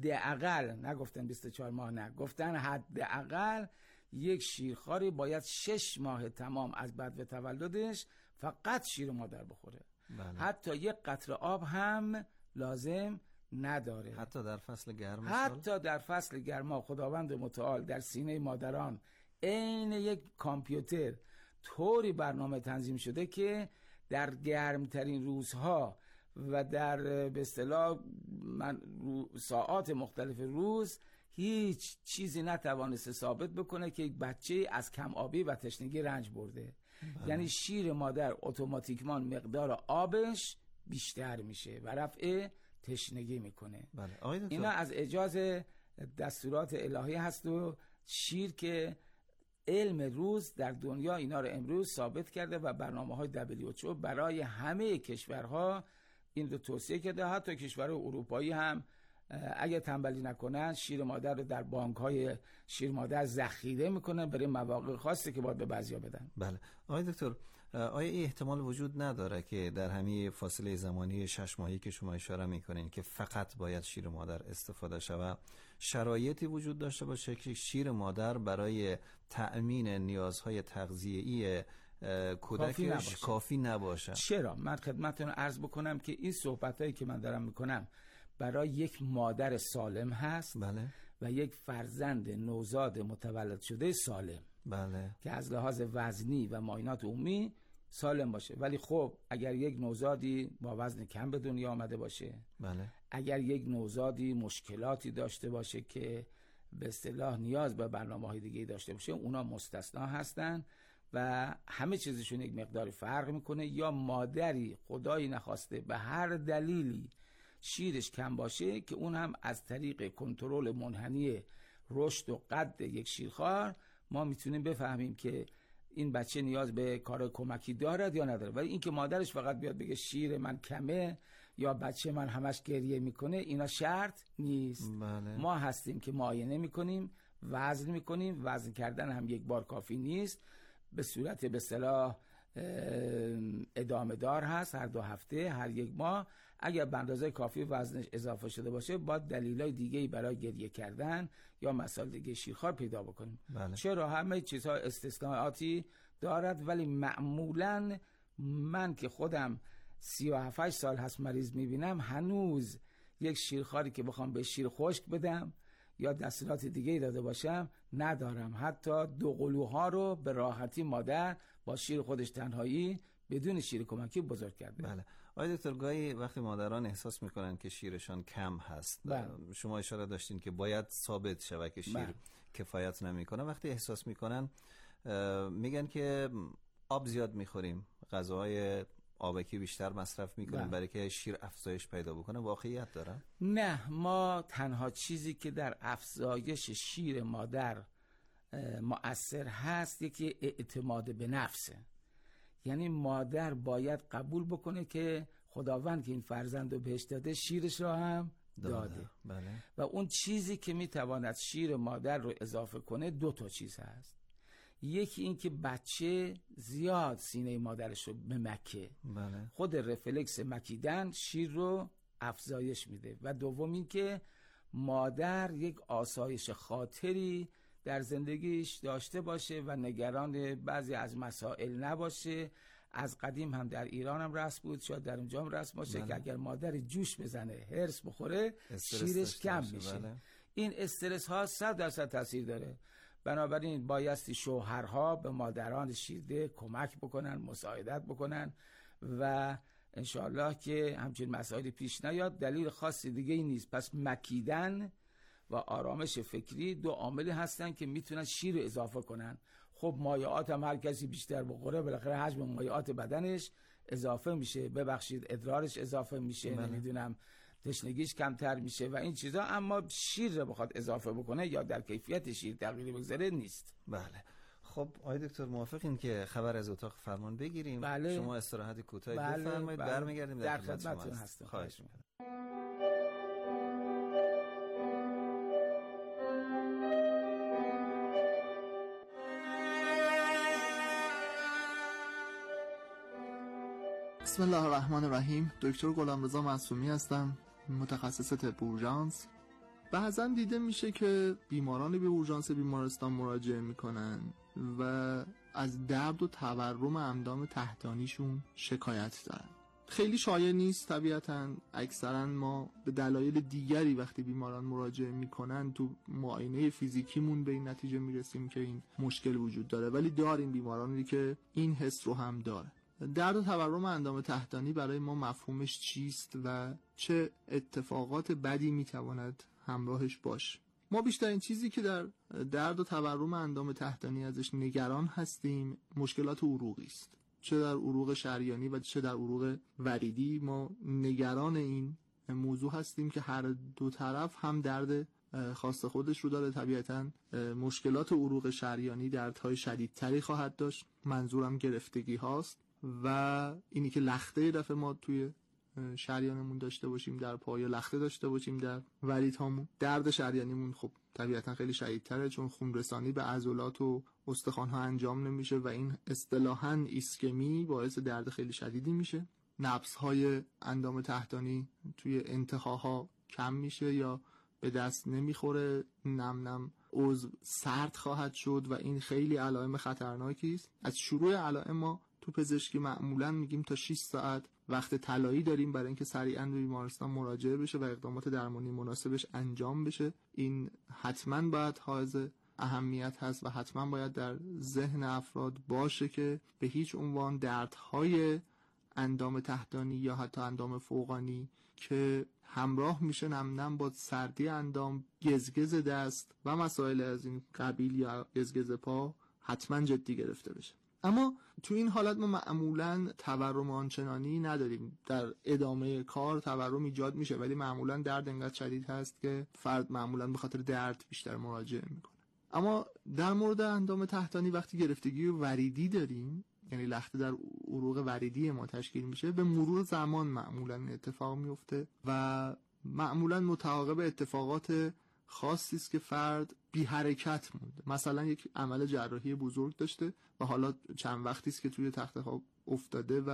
حداقل، نگفتن بیست و چهار ماه، نه گفتن حداقل یک شیرخواری باید شش ماه تمام از بعد و تولدش فقط شیر مادر بخوره. بله. حتی یک قطره آب هم لازم نداره. حتی در فصل گرم حتی سال؟ در فصل گرما خداوند متعال در سینه مادران عین یک کامپیوتر طوری برنامه تنظیم شده که در گرمترین روزها و در به اصطلاح من ساعات مختلف روز هیچ چیزی نتوانسته ثابت بکنه که یک بچه از کم آبی و تشنگی رنج برده. بله. یعنی شیر مادر اتوماتیکمان مقدار آبش بیشتر میشه و رفع تشنگی میکنه. بله. اینا از اجاز دستورات الهی هست و شیر که علم روز در دنیا اینا رو امروز ثابت کرده و برنامه های دبلیو اچ او برای همه کشورها این رو توصیه کرده. حتی کشورهای اروپایی هم اگه تنبلی نکنن شیر مادر رو در بانک های شیر مادر ذخیره میکنن برای مواقع خاصی که باید به بعضیا بدن. بله. آقای دکتر، آیا این احتمال وجود نداره که در همین فاصله زمانی شش ماهی که شما اشاره میکنین که فقط باید شیر مادر استفاده شود، شرایطی وجود داشته باشه که شیر مادر برای تأمین نیازهای تغذیه‌ای کودکش کافی نباشه. کافی نباشه؟ چرا؟ من خدمتتون عرض بکنم که این صحبتایی که من دارم میکنم برای یک مادر سالم هست. بله. و یک فرزند نوزاد متولد شده سالم. بله. که از لحاظ وزنی و معاینات عمومی سالم باشه. ولی خب اگر یک نوزادی با وزن کم به دنیا آمده باشه، بله. اگر یک نوزادی مشکلاتی داشته باشه که به اصطلاح نیاز به برنامه‌های دیگه داشته باشه، اونا مستثنا هستن و همه چیزشون یک مقداری فرق میکنه. یا مادری خدایی نخواسته به هر دلیلی شیرش کم باشه که اون هم از طریق کنترل منحنی رشد و قد یک شیرخوار ما میتونیم بفهمیم که این بچه نیاز به کار کمکی دارد یا نداره. ولی این که مادرش فقط بیاد بگه شیر من کمه یا بچه من همش گریه میکنه، اینا شرط نیست. بله. ما هستیم که معاینه میکنیم، وزن میکنیم. وزن کردن هم یک بار کافی نیست، به صورت به اصطلاح ادامه دار هست، هر دو هفته، هر یک ماه اگر به اندازه کافی وزنش اضافه شده باشه باید دلایل دیگه‌ای برای گریه کردن یا مسائل دیگه شیرخوار پیدا بکنیم. بله. چرا همه چیزها استثناءاتی دارد، ولی معمولاً من که خودم سی و هفت سال هست مریض میبینم، هنوز یک شیرخواری که بخوام به شیر خشک بدم یا دستورات دیگه داده باشم ندارم. حتی دو قلوها رو به راحتی مادر با شیر خودش تنهایی بدون شیر کمکی بزرگ کرده. بله. آقای دکتر، گاهی وقتی مادران احساس میکنن که شیرشان کم هست، بله. شما اشاره داشتین که باید ثابت شود که شیر بله. کفایت نمیکنه، وقتی احساس میکنن میگن که آب زیاد میخوریم، غذاهای آبکی بیشتر مصرف میکنیم برای که شیر افزایش پیدا بکنه. واقعیت داره؟ نه، ما تنها چیزی که در افزایش شیر مادر مؤثر هست یکی اعتماد به نفسه. یعنی مادر باید قبول بکنه که خداوند که این فرزند رو بهش داده شیرش رو هم داده, داده. بله. و اون چیزی که میتواند شیر مادر رو اضافه کنه دو تا چیز هست. یکی این که بچه زیاد سینه مادرش رو بمکه. بله. خود رفلکس مکیدن شیر رو افزایش میده. و دوم این که مادر یک آسایش خاطری در زندگیش داشته باشه و نگران بعضی از مسائل نباشه. از قدیم هم در ایران هم رسم بود، شاید در اونجا هم رسم باشه بله. که اگر مادر جوش بزنه، هرس بخوره، شیرش کم میشه. بله. این استرس ها صد درصد تاثیر داره. بنابراین بایستی شوهرها به مادران شیرده کمک بکنن، مساعدت بکنن و انشاءالله که همچین مسائلی پیش نیاد. دلیل خاصی دیگه ای نیست. پس مکیدن و آرامش فکری دو عاملی هستن که میتونن شیر رو اضافه کنن. خب مایعات هم هر کسی بیشتر بخوره بالاخره حجم مایعات بدنش اضافه میشه، ببخشید ادرارش اضافه میشه، نمیدونم تشنگیش کمتر میشه و این چیزا. اما شیر رو بخواد اضافه بکنه یا در کیفیت شیر تغییری بگذاره نیست. بله. خب آقای دکتر موافقین که خبر از اتاق فرمان بگیریم؟ بله. شما استراحت کوتاهی بله. بفرمایید. بله. برمیگردیم در, در خدمتتون هستم. خواهش میکنم. بسم الله الرحمن الرحیم. دکتر غلامرضا معصومی هستم، متخصص طب اورژانس. بعضا دیده میشه که بیمارانی به اورژانس بیمارستان مراجعه میکنن و از درد و تورم اندام تحتانیشون شکایت دارن. خیلی شایع نیست طبیعتاً. اکثرا ما به دلایل دیگری وقتی بیماران مراجعه میکنن تو معاینه فیزیکیمون به این نتیجه میرسیم که این مشکل وجود داره، ولی داریم بیمارانی که این حس رو هم داره. درد و تورم اندام تحتانی برای ما مفهومش چیست و چه اتفاقات بدی میتواند همراهش باشه؟ ما بیشترین چیزی که در درد و تورم اندام تحتانی ازش نگران هستیم مشکلات عروقی است. چه در عروق شریانی و چه در عروق وریدی ما نگران این موضوع هستیم که هر دو طرف هم درد خاص خودش رو داره. طبیعتاً مشکلات عروق شریانی دردهای شدیدتری خواهد داشت. منظورم گرفتگی هاست و اینی که لخته دفعه ما توی شریانمون داشته باشیم در پا یا لخته داشته باشیم در وریدهامون. درد شریانیمون خب طبیعتا خیلی شدیدتره چون خون رسانی به عضلات و استخوان‌ها انجام نمیشه و این اصطلاحاً ایسکمی باعث درد خیلی شدیدی میشه. نبض‌های اندام تحتانی توی انتهاها کم میشه یا به دست نمیخوره، نم نم عضو سرد خواهد شد و این خیلی علائم خطرناکی است. از شروع علائم ما تو پزشکی معمولا میگیم تا شش ساعت وقت طلایی داریم برای اینکه سریعاً به بیمارستان مراجعه بشه و اقدامات درمانی مناسبش انجام بشه. این حتما باید حائز اهمیت هست و حتما باید در ذهن افراد باشه که به هیچ عنوان دردهای اندام تحتانی یا حتی اندام فوقانی که همراه میشه نم نم با سردی اندام، گزگز دست و مسائل از این قبیل یا گزگز پا حتما جدی گرفته بشه. اما تو این حالت ما معمولاً تورم آنچنانی نداریم. در ادامه کار تورم ایجاد میشه ولی معمولاً درد انقدر شدید هست که فرد معمولاً به خاطر درد بیشتر مراجعه میکنه. اما در مورد اندام تحتانی وقتی گرفتگی وریدی داریم، یعنی لخته در عروق وریدی ما تشکیل میشه، به مرور زمان معمولاً اتفاق میفته و معمولاً متعاقب اتفاقات خاصی است که فرد بی حرکت مونده. مثلا یک عمل جراحی بزرگ داشته و حالا چند وقتی است که توی تخت خواب افتاده و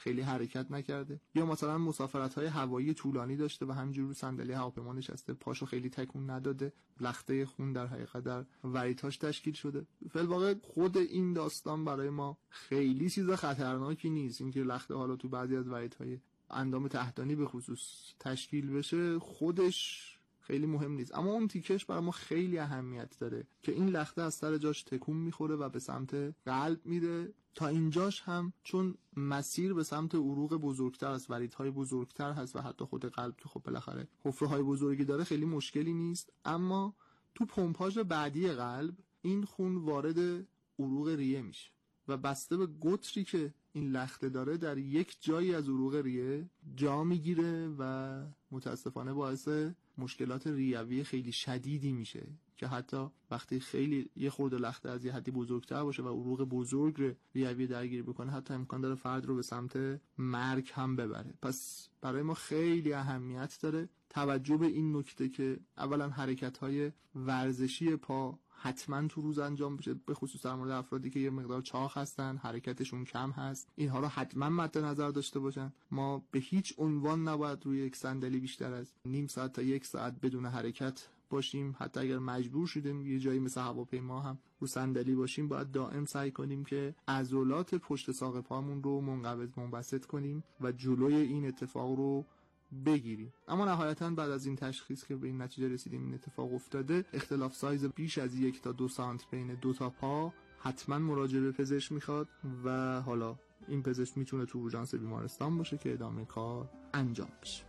خیلی حرکت نکرده، یا مثلا مسافرت‌های هوایی طولانی داشته و همینجور رو صندلی هواپیما نشسته، پاشو خیلی تکون نداده، لخته خون در حقیقت در وریتاش تشکیل شده. فی‌الواقع خود این داستان برای ما خیلی چیز خطرناکی نیست. اینکه لخته حالا تو بعضی از وریت‌های اندام تحتانی به خصوص تشکیل بشه خودش خیلی مهم نیست، اما اون تیکش برای ما خیلی اهمیت داره که این لخته از سر جاش تکون میخوره و به سمت قلب میره. تا اینجاش هم چون مسیر به سمت عروق بزرگتر از وریدهای بزرگتر هست و حتی خود قلب که خب بالاخره حفره‌های بزرگی داره خیلی مشکلی نیست، اما تو پمپاژ بعدی قلب این خون وارد عروق ریه میشه و بسته به قطری که این لخته داره در یک جایی از عروق ریه جا میگیره و متاسفانه باعث مشکلات ریوی خیلی شدیدی میشه که حتی وقتی خیلی یه خورده لخته از یه حدی بزرگتر باشه و عروق بزرگ ریوی درگیر بکنه حتی امکان داره فرد رو به سمت مرگ هم ببره. پس برای ما خیلی اهمیت داره توجه به این نکته که اولا حرکت‌های ورزشی پا حتما تو روز انجام بشه، به خصوص در مورد افرادی که یه مقدار چاق هستن، حرکتشون کم هست، اینها رو حتما مد نظر داشته باشن. ما به هیچ عنوان نباید روی یک صندلی بیشتر از نیم ساعت تا یک ساعت بدون حرکت باشیم. حتی اگر مجبور شدیم یه جایی مثل هواپیما هم رو صندلی باشیم، باید دائم سعی کنیم که عضلات پشت ساق پامون رو منقبض منبسط کنیم و جلوی این اتفاق رو بگیریم. اما نهایتاً بعد از این تشخیص که به این نتیجه رسیدیم این اتفاق افتاده، اختلاف سایز بیش از یک تا دو سانت بین دو تا پا حتما مراجعه به پزشک میخواد و حالا این پزشک میتونه تو اورژانس بیمارستان باشه که ادامه کار انجام بشه.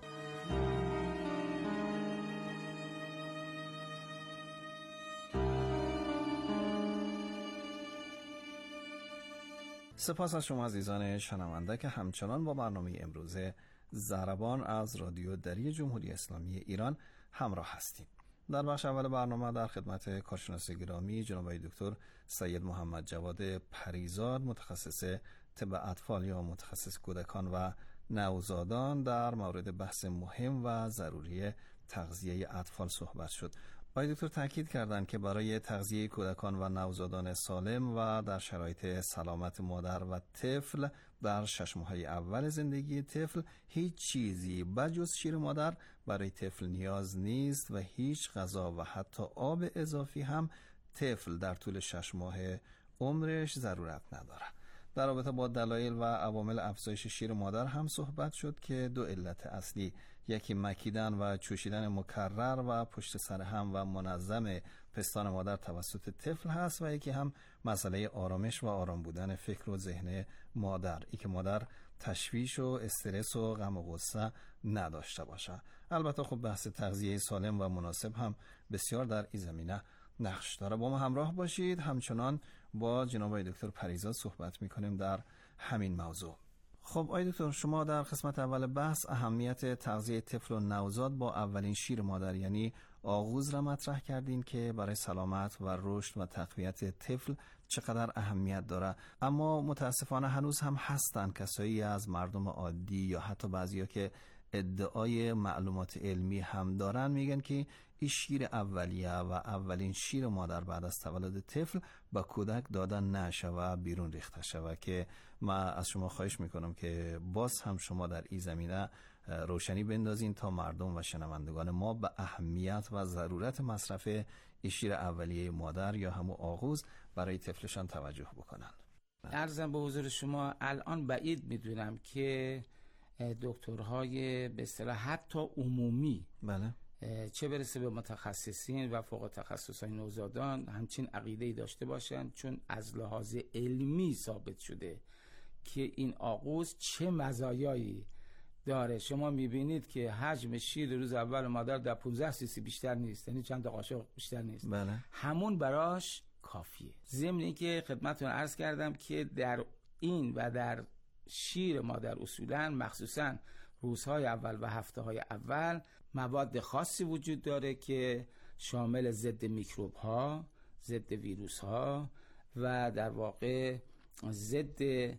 سپاس از شما عزیزان شنونده که همچنان با برنامه امروزه ضربان از رادیو دری جمهوری اسلامی ایران همراه هستیم. در بخش اول برنامه در خدمت کارشناس گرامی جناب دکتر سید محمد جواد پریزاد، متخصص طب اطفال یا متخصص کودکان و نوزادان، در مورد بحث مهم و ضروری تغذیه اطفال صحبت شد. آقای دکتر تاکید کردند که برای تغذیه کودکان و نوزادان سالم و در شرایط سلامت مادر و طفل در شش ماهه اول زندگی طفل هیچ چیزی بجز شیر مادر برای طفل نیاز نیست و هیچ غذا و حتی آب اضافی هم طفل در طول شش ماه عمرش ضرورت نداره. در رابطه با دلایل و عوامل افزایش شیر مادر هم صحبت شد که دو علت اصلی، یکی مکیدن و چوشیدن مکرر و پشت سر هم و منظم پستان مادر توسط طفل هست و یکی هم مسئله آرامش و آرام بودن فکر و ذهن مادر، ای که مادر تشویش و استرس و غم و غصه نداشته باشه. البته خب بحث تغذیه سالم و مناسب هم بسیار در این زمینه نقش داره. با ما همراه باشید، همچنان با جناب دکتر پریزاد صحبت میکنیم در همین موضوع. خب آقای دکتر، شما در قسمت اول بحث اهمیت تغذیه طفل و نوزاد با اولین شیر مادر یعنی آغوز را مطرح کردین که برای سلامت و رشد و تقویت طفل چقدر اهمیت داره، اما متاسفانه هنوز هم هستن کسایی از مردم عادی یا حتی بعضیا که ادعای معلومات علمی هم دارن، میگن که این شیر اولیه و اولین شیر مادر بعد از تولد طفل با کودک دادن نشه و بیرون ریخته شود، که من از شما خواهش میکنم که باز هم شما در این زمینه روشنی بندازین تا مردم و شنوندگان ما به اهمیت و ضرورت مصرف این شیر اولیه مادر یا همون آغوز برای طفلشان توجه بکنن. عرضم به حضور شما الان بعید میدونم که دکترهای به اصطلاح حتی عمومی، بله، چه برسه به متخصصین و فوق تخصصهای نوزادان همچین عقیده‌ای داشته باشن، چون از لحاظ علمی ثابت شده که این آغوز چه مزایایی داره. شما میبینید که حجم شیر روز اول مادر در پانزده سی سی بیشتر نیست، یعنی چند تا قاشق بیشتر نیست. بله. همون براش کافیه. ضمن اینکه خدمتتون عرض کردم که در این و در شیر مادر اصولاً مخصوصاً روزهای اول و هفته‌های اول مواد خاصی وجود داره که شامل ضد میکروب ها، ضد ویروس ها و در واقع ضد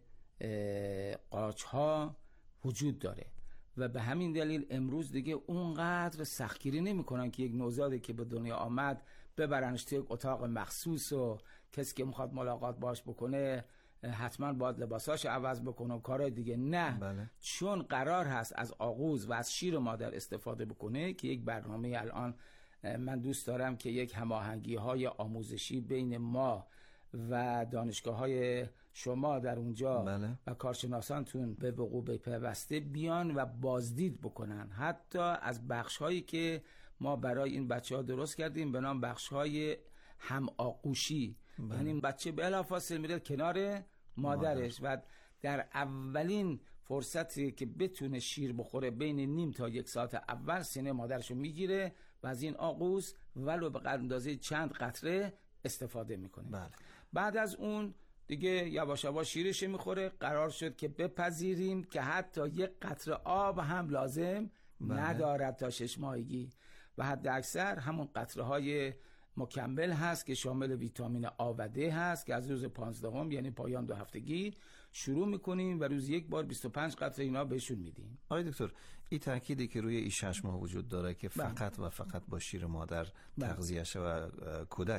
قاچ ها وجود داره و به همین دلیل امروز دیگه اونقدر سختگیری نمی کنن که یک نوزادی که به دنیا آمد ببرنش توی یک اتاق مخصوص و کسی که میخواد ملاقات باش بکنه حتما باید لباساش عوض بکنه و کارهای دیگه. نه بله. چون قرار هست از آغوز و از شیر مادر استفاده بکنه که یک برنامه الان من دوست دارم که یک هماهنگی های آموزشی بین ما و دانشگاه های شما در اونجا بله. و کارشناسانتون به وقوع بپیوسته بیان و بازدید بکنن، حتی از بخش هایی که ما برای این بچه ها درست کردیم به نام بخش های هم آغوشی. بله. یعنی بچه بلافاصله میره کنار مادرش مادر. و در اولین فرصتی که بتونه شیر بخوره بین نیم تا یک ساعت اول سینه مادرشو میگیره و از این آغوش ولو به اندازه چند قطره استفاده میکنه. بله. بعد از اون دیگه یواش یواش شیرش میخوره. قرار شد که بپذیریم که حتی یک قطره آب هم لازم بله. ندارد تا شش ماهگی و حد اکثر همون قطره های مکمل هست که شامل ویتامین آ و د هست که از روز پانزدهم یعنی پایان دو هفتگی شروع میکنیم و روز یک بار بیست و پنج قطره اینا بهشون میدیم. آقای دکتر، این تأکیدی که روی این شش ماه وجود داره که فقط و فقط با شیر مادر تغذیه شه و کودک،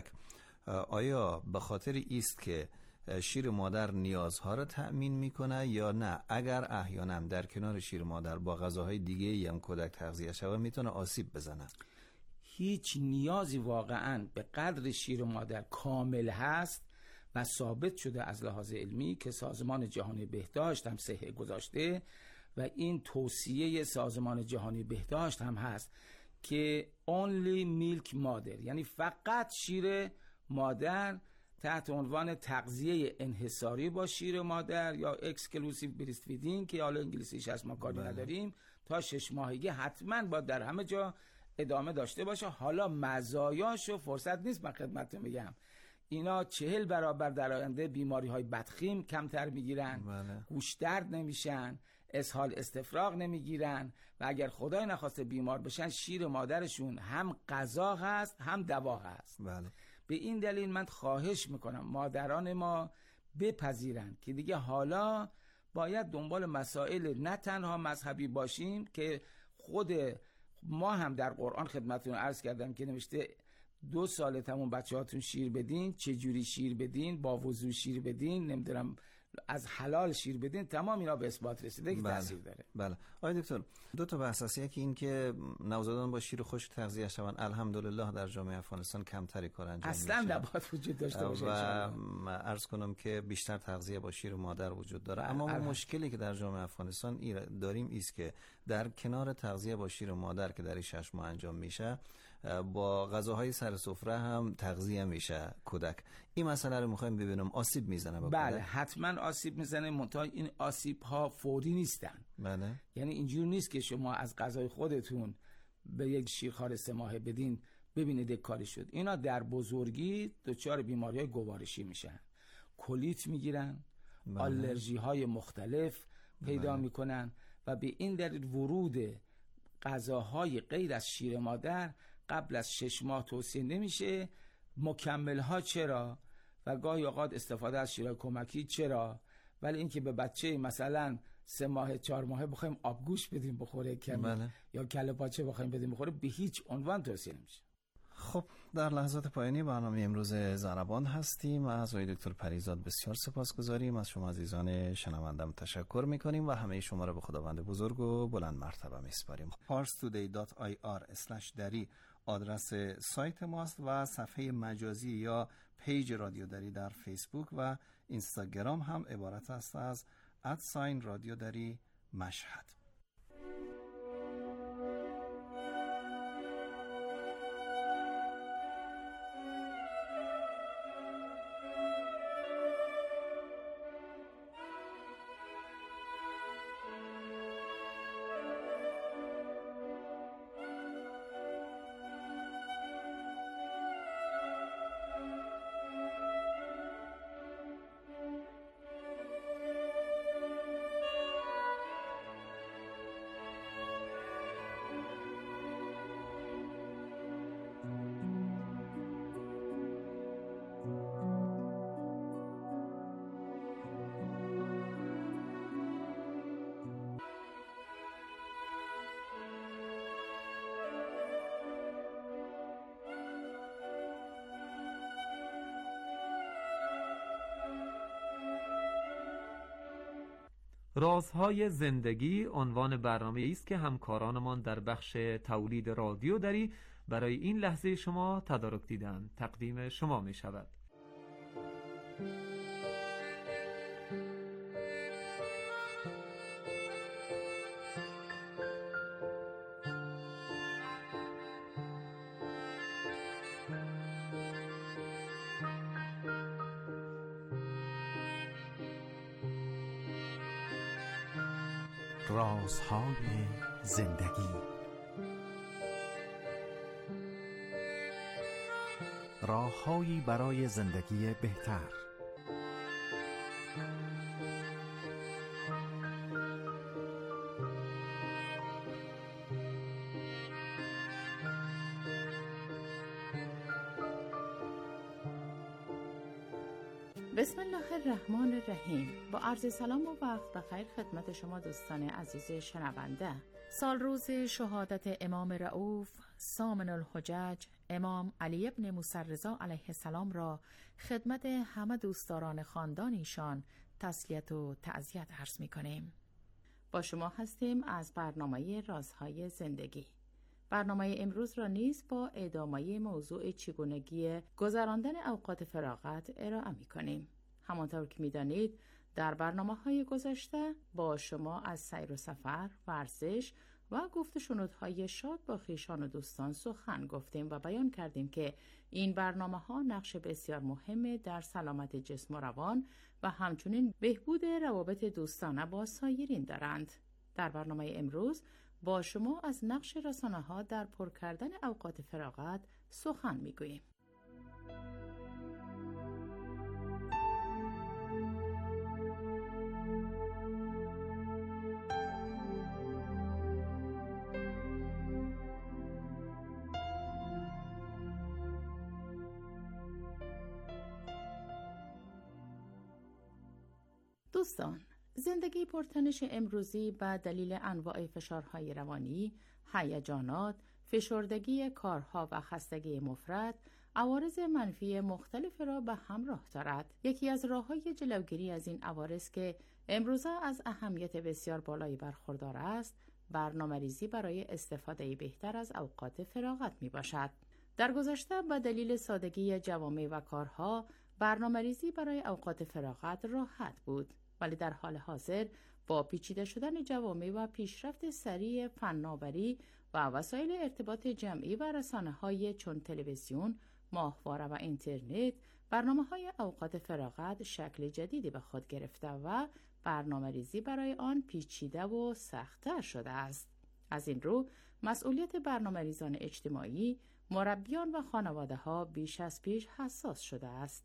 آیا به خاطر ایست که شیر مادر نیازها رو تأمین میکنه یا نه اگر احیانا در کنار شیر مادر با غذاهای دیگه هم کودک تغذیه شود میتونه آسیب بزنه؟ هیچ نیازی واقعا به قدر شیر مادر کامل هست و ثابت شده از لحاظ علمی که سازمان جهانی بهداشت هم صحه گذاشته و این توصیه سازمان جهانی بهداشت هم هست که only milk mother، یعنی فقط شیر مادر تحت عنوان تغذیه انحصاری با شیر مادر یا exclusive breastfeeding که حالا انگلیسیش هست ما کاری نداریم، تا شش ماهگی حتما باید در همه جا ادامه داشته باشه. حالا مزایاشو فرصت نیست من خدمتتون میگم، اینا چهل برابر در آینده بیماری های بدخیم کمتر میگیرن، بله. گوشترد نمیشن، اسهال استفراغ نمیگیرن و اگر خدای نخواسته بیمار بشن شیر مادرشون هم غذا هست هم دوا هست. بله. به این دلیل من خواهش میکنم مادران ما بپذیرن که دیگه حالا باید دنبال مسائل نه تنها مذهبی باشیم که خود ما هم در قرآن خدمتتون عرض کردم که نوشته دو ساله تمون بچه هاتون شیر بدین، چه جوری شیر بدین، با وضو شیر بدین، نمیدونم از حلال شیر بدین، تمام اینا به اثبات رسیده که بله. تاثیر داره. بله. آقای دکتر، دو تا بحث هست، یکی این که نوزادان با شیر خشک تغذیه شوند، الحمدلله در جامعه افغانستان کمتری کار انجام میشه، اصلا نباید وجود داشته باشه و عرض کنم که بیشتر تغذیه با شیر مادر وجود داره. اما اون مشکلی که در جامعه افغانستان داریم ایست که در کنار تغذیه با شیر مادر که در این شش ماه انجام میشه با غذاهای سر سفره هم تغذیه میشه کودک. این مسئله رو میخوایم ببینم آسیب میزنه با بله کودک؟ حتما آسیب میزنه، منتها این آسیب ها فوری نیستن. بله. یعنی اینجور نیست که شما از غذای خودتون به یک شیرخوار سه ماهه بدین ببینید یک کاری شد. اینا در بزرگی دچار بیماری های گوارشی میشن، کلیت میگیرن، بله. آلرژی های مختلف پیدا بله. میکنن و به این دلیل ورود غذاهای غیر از شیر مادر قبل از شش ماه توصیه نمیشه. مکمل ها چرا و گاهی اوقات استفاده از شیرهای کمکی چرا، ولی اینکه به بچه مثلا سه ماه چهار ماه بخوایم آبگوش بدیم بخوره کمی بله. یا کله پاچه بخوایم بدیم بخوره به هیچ عنوان توصیه نمیشه. خب در لحظات پایانی برنامه امروز ضربان هستیم. از آقای دکتر پریزاد بسیار سپاسگزاریم، از شما عزیزان شنوندم تشکر میکنیم و همه شما را به خداوند بزرگ و بلند مرتبه میسپاریم. پارس تودی دات آی آر اسلش دری آدرس سایت ماست و صفحه مجازی یا پیج رادیو دری در فیسبوک و اینستاگرام هم عبارت است از ادساین رادیو دری مشهد. رازهای زندگی عنوان برنامه است که همکارانمان در بخش تولید رادیو دری برای این لحظه شما تدارک دیدن تقدیم شما می شود. رازهای زندگی. راههایی برای زندگی بهتر. بسم الله الرحمن الرحیم. با عرض سلام و وقت بخیر خدمت شما دوستان عزیز شنونده. سال روز شهادت امام رؤوف سامن الحجج امام علی ابن موسی رضا علیه السلام را خدمت همه دوستداران خاندان ایشان تسلیت و تعزیت عرض می کنیم. با شما هستیم از برنامه رازهای زندگی. برنامه امروز را نیز با ادامه موضوع چگونگی گذراندن اوقات فراغت ارائه می کنیم. همانطور که می دانید در برنامه های گذشته با شما از سیر و سفر، ورزش و گفت و شنودهای شاد با خویشان و دوستان سخن گفتیم و بیان کردیم که این برنامه ها نقش بسیار مهم در سلامت جسم و روان و همچنین بهبود روابط دوستانه با سایرین دارند. در برنامه امروز با شما از نقش رسانه ها در پر کردن اوقات فراغت سخن می گوییم. دوستان، زندگی پرتنش امروزی به دلیل انواع فشارهای روانی، هیجانات، فشردگی کارها و خستگی مفرط، عوارض منفی مختلف را به همراه دارد. یکی از راه‌های جلوگیری از این عوارض که امروزه از اهمیت بسیار بالایی برخوردار است، برنامه‌ریزی برای استفاده بهتر از اوقات فراغت می باشد. در گذشته به دلیل سادگی جوامع و کارها، برنامه‌ریزی برای اوقات فراغت راحت بود. ولی در حال حاضر با پیچیده شدن جوامع و پیشرفت سریع فناوری و وسایل ارتباط جمعی و رسانه‌های چون تلویزیون، ماهواره و اینترنت، برنامه‌های اوقات فراغت شکل جدیدی به خود گرفته و برنامه‌ریزی برای آن پیچیده و سخت‌تر شده است. از این رو مسئولیت برنامه‌ریزان اجتماعی، مربیان و خانواده‌ها بیش از پیش حساس شده است.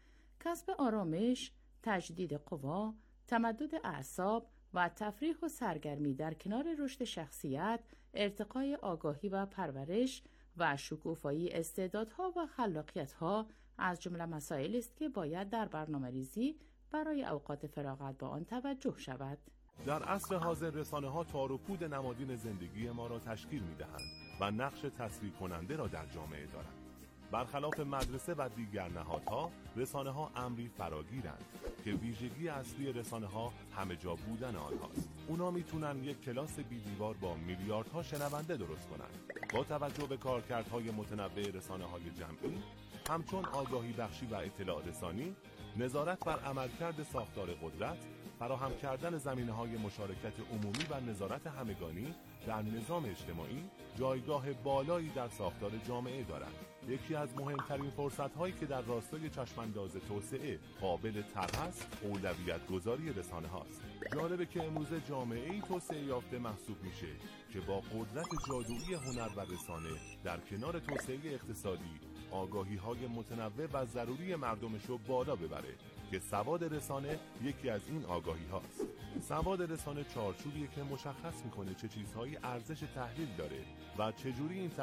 کسب آرامش، تجدید قوا، تمدد اعصاب و تفریح و سرگرمی در کنار رشد شخصیت، ارتقای آگاهی و پرورش و شکوفایی استعدادها و خلاقیت‌ها از جمله مسائلی است که باید در برنامه‌ریزی برای اوقات فراغت با آن توجه شود. در عصر حاضر رسانه‌ها تار و پود نمادین زندگی ما را تشکیل می‌دهند و نقش تسریع کننده را در جامعه دارند. برخلاف مدرسه و دیگر نهادها، رسانه‌ها امری فراگیرند که ویژگی اصلی رسانه‌ها همه جا بودن آنهاست. اونا میتونن یک کلاس بی دیوار با میلیاردها شنونده درست کنند. با توجه به کارکردهای متنوع رسانه‌های جمعی، همچون آگاهی بخشی و اطلاع رسانی، نظارت بر عملکرد ساختار قدرت، فراهم کردن زمینه‌های مشارکت عمومی و نظارت همگانی در نظام اجتماعی جایگاه بالایی در ساختار جامعه دارند. یکی از مهمترین فرصت‌هایی که در راستای چشمانداز توسعه قابل طرح است، اولویت گذاری رسانه هاست. جالبه که امروزه جامعه‌ای توسعه یافته محسوب میشه که با قدرت جادویی هنر و رسانه در کنار توسعه اقتصادی آگاهی‌های متنوع و ضروری مردمش رو بالا ببره که سواد رسانه یکی از این آگاهی هاست. سواد رسانه چارچوبیه که مشخص میکنه چه چیزهایی ارزش تحلیل داره و چجوری این